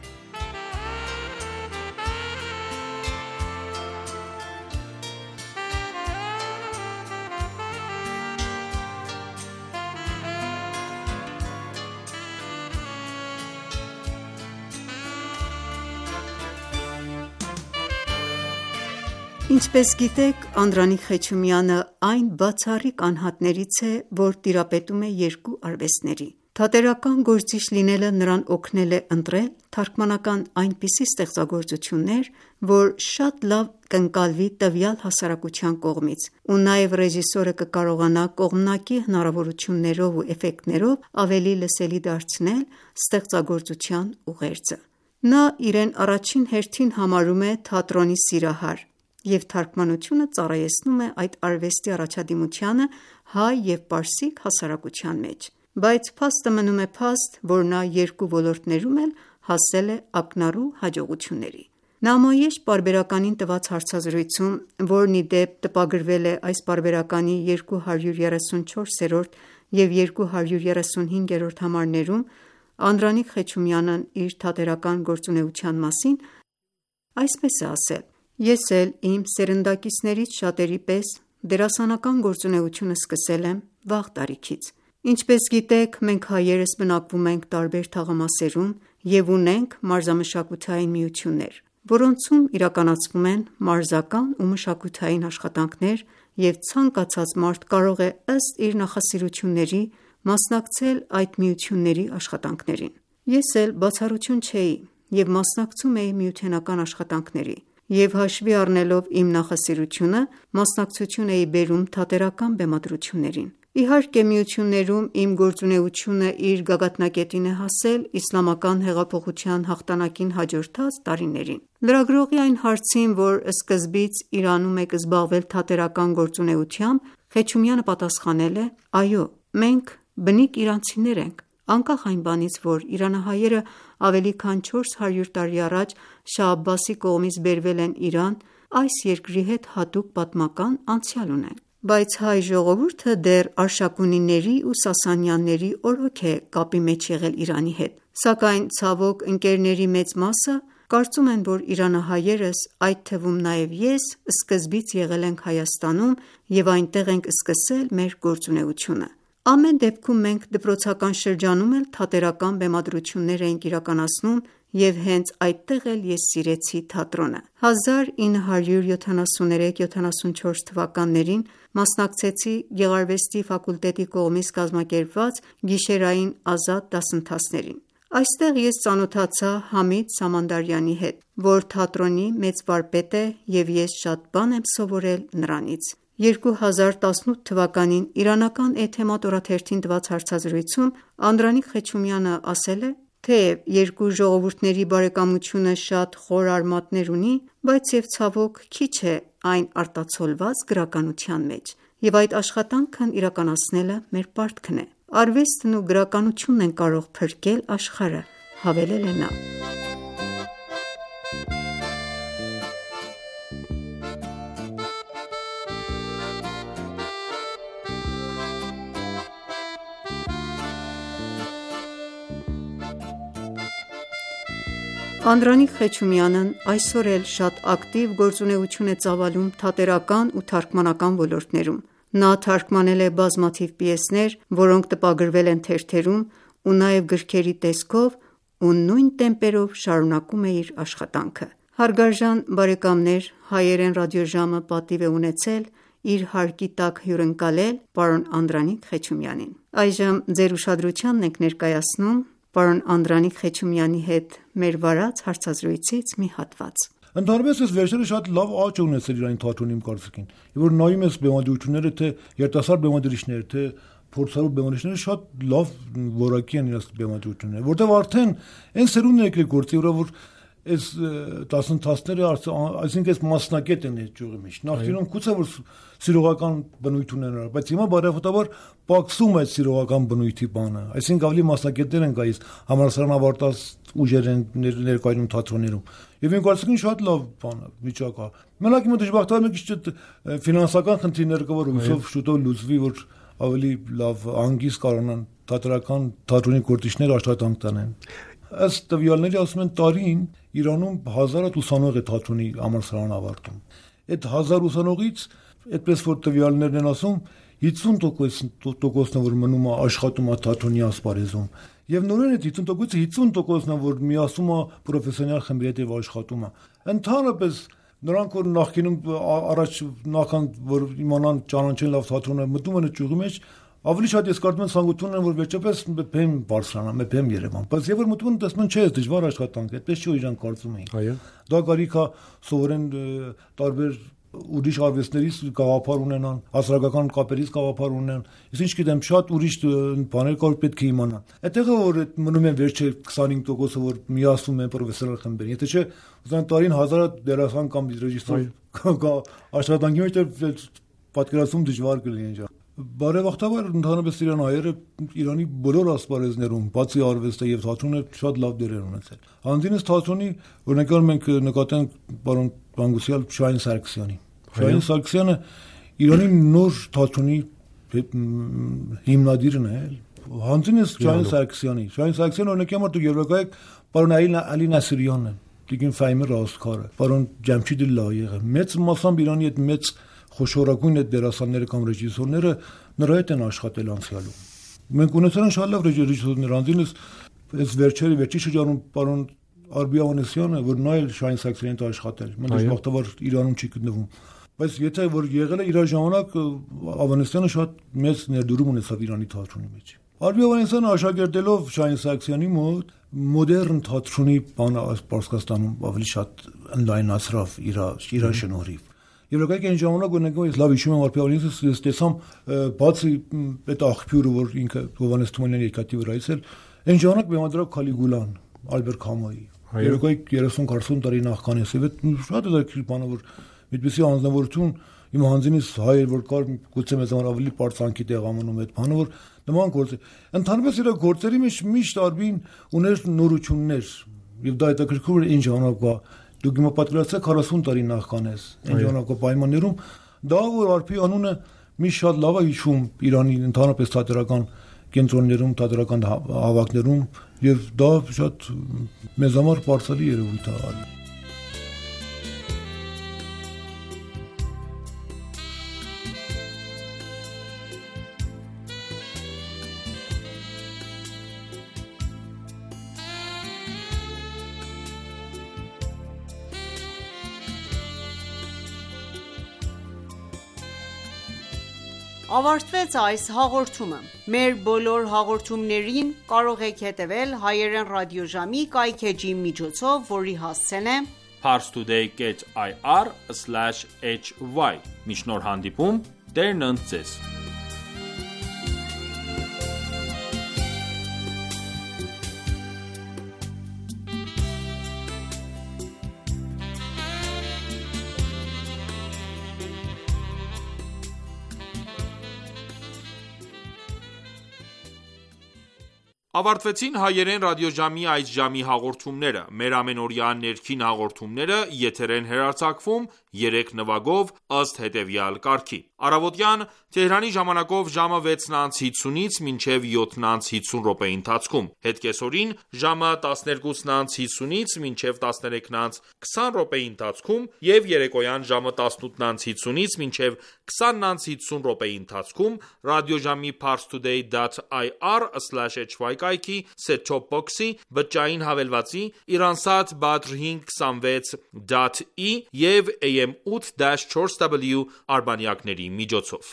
Ինչպես գիտեք, Անդրանիկ Խեչումյանը այն բացառիկ անհատներից է, որ տիրապետում է երկու արվեստների։ Թատերական գործիչ լինելը նրան օգնել է ընտրել թարգմանական այնպիսի ստեղծագործություններ, որ շատ լավ կընկալվի տվյալ հասարակության կողմից, ու նաև ռեժիսորը կկարողանա կողմնակի հնարավորություններով ու էֆեկտներով ավելի լսելի դարձնել ստեղծագործության ուղերձը։ Նա իրեն առաջին հերթին համարում է թատրոնի սիրահար և թարգմանությունը ծառայեցնում է այդ արվեստի առաջադիմությանը հայ և պարսիկ հասարակության մեջ։ Բայց փաստը մնում է փաստ, որ նա երկու ոլորտներում էլ հասել է ակնառու հաջողությունների։ Նամոյեշ պարբերականին տված հարցազրույցում, որն ի դեպ տպագրվել է այս պարբերականի երկու հարյուր երեսունչորսերորդ և երկու հարյուր երեսունհինգերորդ համարներում, Անդրանիկ Խեչումյանն իր թատերական գործունեության մասին այսպես է ասել. «Ես էլ իմ սերնդակիցներից շատերի պես դերասանական գործունեությունը սկսել եմ վաղ տարիքից։ Ինչպես գիտեք, մենք հայերս բնակվում ենք տարբեր թաղամասերում և ունենք մարզամշակութային միություններ, որոնցում իրականացվում են մարզական ու մշակութային աշխատանքներ, և ցանկացած մարդ կարող է ըստ իր նախասիրությունների մասնակցել այդ միությունների աշխատանքներին։ Ես էլ բացառություն չէի և մասնակցում էի միութենական աշխատանքների, և հաշվի առնելով իմ նախասիրությունը, մասնակցություն էի բերում թատերական բեմադրություններին։ Իհարկե, միություններում իմ գործունեությունը իր գագաթնակետին է հասել իսլամական հեղափոխության հաղթանակին հաջորդած տարիներին»։ Լրագրողի այն հարցին, որ սկզբից Իրանում եք զբաղվել թատերական գործունեությամբ, Խեչումյանը պատասխանել է. «Այո, մենք բնիկ իրանցիներ ենք, անկախ այն բանից, որ իրանահայերը ավելի քան չորս հարյուր տարի առաջ Շահ Աբբասի կողմից բերվել են Իրան, այս երկրի հետ հատուկ պատմական անցյալ ունեն։ Բայց հայ ժողովուրդը դեռ Արշակունիների ու Սասանյանների օրոք է կապի մեջ եղել Իրանի հետ, սակայն ցավոք ընկերների մեծ մասը կարծում են, որ իրանահայերս, այդ թվում նաև ես, սկզբից եղել ենք Հայաստանում և այնտեղ ենք սկսել մեր գործունեությունը։ Ամեն դեպքում մենք դպրոցական շրջանում էլ թատերական բեմադրություններ էինք իրականացնում և հենց այդտեղ էլ ես սիրեցի թատրոնը։ հազար ինը հարյուր յոթանասուններեք յոթանասունչորս թվականներին մասնակցեցի Գեղարվեստի ֆակուլտետի կողմից կազմակերպված գիշերային ազատ դասընթացներին։ Այստեղ ես ծանոթացա Համիդ Սամանդարյանի հետ, որ թատրոնի մեծ վարպետ է, և ես շատ բան եմ սովորել նրանից։ երկու հազար տասնութ թվականին իրանական Էթեմադ օրաթերթին տված հարցազրույցում Անդրանիկ Խեչումյանը ասել է. «Թեև երկու ժողովուրդների բարեկամությունը շատ խոր արմատներ ունի, բայց և ցավոք քիչ է այն արտացոլված գրականության մեջ, և այդ աշխատանքն իրականացնելը մեր պարտքն է։ Արվեստն ու գրականությունն են կարող փրկել աշխարհը», հավելել է նա։ Անդրանիկ Խեչումյանն այսօր էլ շատ ակտիվ գործունեություն է ծավալում թատերական ու թարգմանական ոլորտներում։ Նա թարգմանել է բազմաթիվ պիեսներ, որոնք տպագրվել են թերթերում, ու նաև գրքերի տեսքով ու նույն տեմպերով շարունակում է իր աշխատանքը։ Հարգարժան բարեկամներ, Հայերեն ռադիոժամը պատիվ է ունեցել իր հարկի տակ հյուրընկալել պարոն Անդրանիկ Խեչումյանին։ Այժմ ձեր ուշադրությանն ենք ներկայացնում պարոն Անդրանիկ Խեչումյանի հետ մեր վարած հարցազրույցից մի հատված։ Ընդհանրապես այս վերջերս շատ լավ աճ ունեցել Իրանի թատրոնի իմ կարծիքին։ Եվ որ նայում ես բեմադրությունները, թե երիտասարդ բեմադրիչներ, թե փորձառու բեմադրիչները շատ լավ որակի են իրենց բեմադրությունները, որտեղ արդեն այն սերունդն է եկել գործի վրա, որ այս դասընթացները, այսինքն այս մասնակետ են այդ ճյուղի մեջ։ Նախկինում գուցե որ սիրողական բնույթ ունենար, բայց հիմա բարեխոտաբար պակսում է սիրողական բնույթի բանը, այսինքն ավելի մասնակետներ են գալիս, համալսարան ավարտած ուժեր են ներկայանում թատրոններում։ Եվ իմ կարծիքին շատ լավ բան է, վիճակ է։ Մենակ իմը դժբախտաբար մի քիչ ֆինանսական խնդիրներ կա, որ ուսով շուտով լուծվի, որ ավելի լավ հանգիստ կարողանան թատրական թատրոնի գործիչներ աշխատանք տանեն։ Ըստ տվյալների ասում են տարին Իրանում հազար ուսանող է թատրոնի համալսարան ավարտում։ Այդ հազար ուսանողից, այդպես որ տվյալներն են ասում, հիսուն տոկոսն է որ մնում է աշխատում է թատրոնի ասպարեզում։ Եվ նորեն այդ հիսուն տոկոսը հիսուն տոկոսն է որ միասում է պրոֆեսիոնալ խմբի հետ եւ աշխատում է։ Ընդհանրապես նրանք որ նախկինում առաջ նախքան որ իմանան ճանաչեն լավ թատրոնը մտնում են ճյուղի մեջ, ավելի շատ ես կարծում եմ ցանկություն են որ վերջապես բեմ բարձրանա, բեմ Երևան, բայց եւ որ մտնում են տեսնում են չէ, դժվար աշխատանք է, այդպես չի որ իրանք կարծում էին։ Այո։ Դա կարիք է սովորեն տարբեր ուրիշ արվեստներից գաղափար ունենան, հասարակական կապերից գաղափար ունենան, ես ինչ գիտեմ, շատ ուրիշ բաներ կար պետք է իմանան։ Այդտեղ որ մնում են վերջը քսանհինգ տոկոսը որ միասում են պրոֆեսիոնալ խմբերին, եթե չէ, ուսան տարին հազար դերասան կամ ռեժիսոր կա աշխատանքի մեջ պատկերացում դժվար կլինի։ Բարեբախտաբար ընդհանրապես Իրան հայերը Իրանի բոլոր ասպարեզներում, բացի արվեստը եւ թատրոնը շատ լավ դեր են ունեցել։ Հանդինս թատրոնի օրինակար մենք նկատենք պարոն Բանգուսյալ Շահին Սարգսյանի։ Շահին Սարգսյանը Իրանի նոր թատրոնի հիմնադիրն է։ Հանդինս Շահին Սարգսյանի։ Շահին Սարգսյանը օրինակ համար դու եվրոկայեք պարոն Ալի Նասիրյանն է, Տիկին Ֆայմի Ռասկարը, պարոն Ջամշիդ Լայեղը։ Մեծ մասամբ Իրանի այդ մեծ խոշորագույն այդ դերասանները կամ ռեժիսորները նրա հետ են աշխատել անցյալում։ Մենք ունեցել ենք շատ լավ ռեժիսորներ, անձինս այս վերջերի վերջի շրջանում պարոն Արբի Ավանեսյանը, որ նա էլ Շահին Սարգսյանի հետ աշխատել, մենք դժբախտաբար Իրանում չի գտնվում։ Բայց եթե որ եղել է իր ժամանակ Ավանեսյանը շատ մեծ ներդրում ունեցավ Իրանի թատրոնի մեջ։ Արբի Ավանեսյանը աշակերտելով Շահին Սարգսյանի մոտ մոդեռն թատրոնի բանը Պարսկաստանում ավելի շատ ընդլայնացրավ իր իր շնորհիվ։ Եվրոպայի այն ժամանակ օրինակ ես լավ հիշում եմ Արփի Ավանեսյանը ես տեսամ բացի այդ աղբյուրը որ ինքը Հովհաննես Թումանյանի երկաթի վրայից էլ այն ժամանակ բեմադրավ Քալիգուլան Ալբերտ Քամայի Եվրոպայի երեսուն քառսուն տարի նախքան էս եւ շատ դեպքի բանը որ այդպեսի անձնավորություն իմ հանձինից հայ որ կար գուցե մեզ համար ավելի པարծանքի տեղամանում այդ բանը որ նման գործ ընդհանրապես իր գործերի մեջ միշտ Արբին ուներ նորություններ եւ դա հետաքրքիր էր այն ժամանակվա դուք իմը պատկերացրեք քառասուն տարի նախքան էս այն ժամանակվա պայմաններում դա որ Արփի անունը մի շատ լավ է հիշում Իրանի ընդհանրապես թատերական կենտրոններում թատերական հավաքներում եւ դա շատ մեզ համար բարձրալի երևույթ է։ ավարտվեց այս հաղորդումը: Մեր բոլոր հաղորդումներին կարող եք հետևել հայերեն ռադիոժամի կայքէջի միջոցով, որի հասցեն է parstoday dot i r slash h y: Մինչ նոր հանդիպում, Տերն ընդ ձեզ: Ավարտվեցին հայերեն ռադիոժամի այս ժամի հաղորդումները: Մեր ամենօրյա ներքին հաղորդումները եթեր են հեռարձակվում երեք նվագով ըստ հետևյալ կարգի: Առավոտյան Թեհրանի ժամանակով ժամը վեցն անց հիսունից մինչև յոթն անց հիսուն րոպեի ընթացքում, հետ կեսօրին ժամը տասներկուսն անց հիսունից մինչև տասներեքն անց քսան րոպեի ընթացքում և երեկոյան ժամը տասնութն անց հիսունից մինչև քսանն անց հիսուն րոպեի ընթացքում ռադիոժամի parstoday dot i r slash h y կայքի set-top box-ի, բջջային հավելվածի, Iransat Badr հինգ քսանվեց դոտ ի և A M ութ չորս W արբանյակների միջոցով: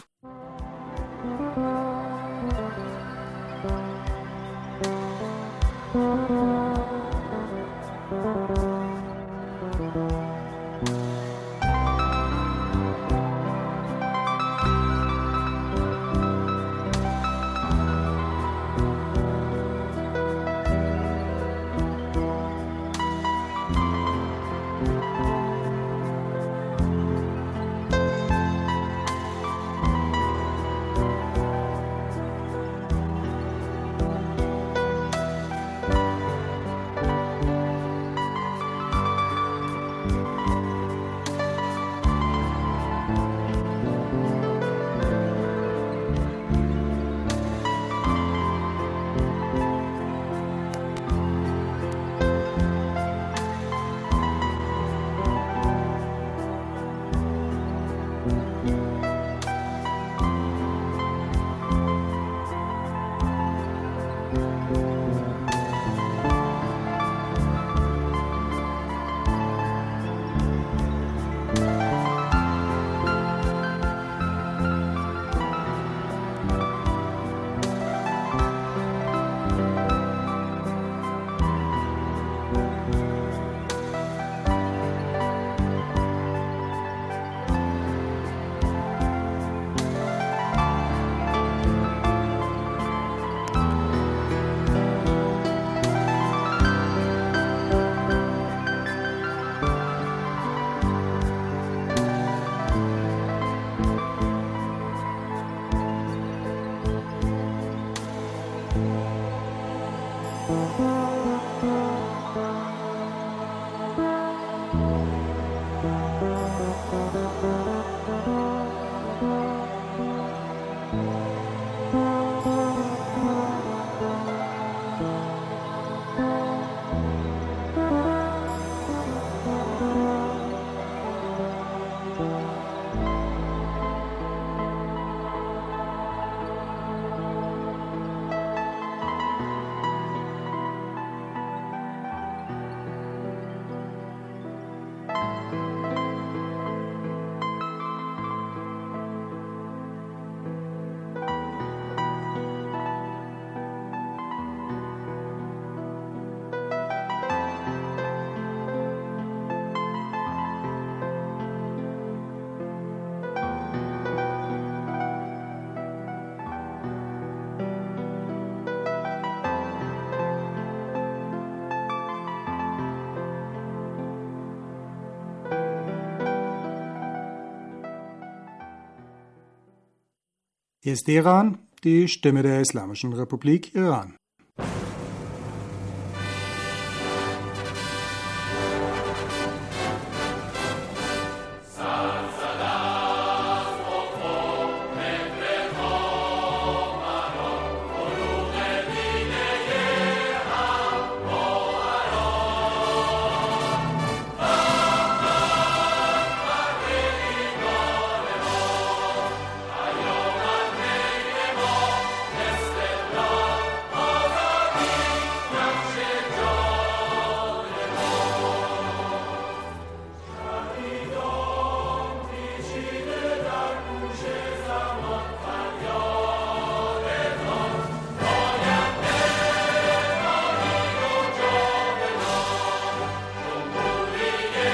Hier ist Iran, die Stimme der Islamischen Republik Iran.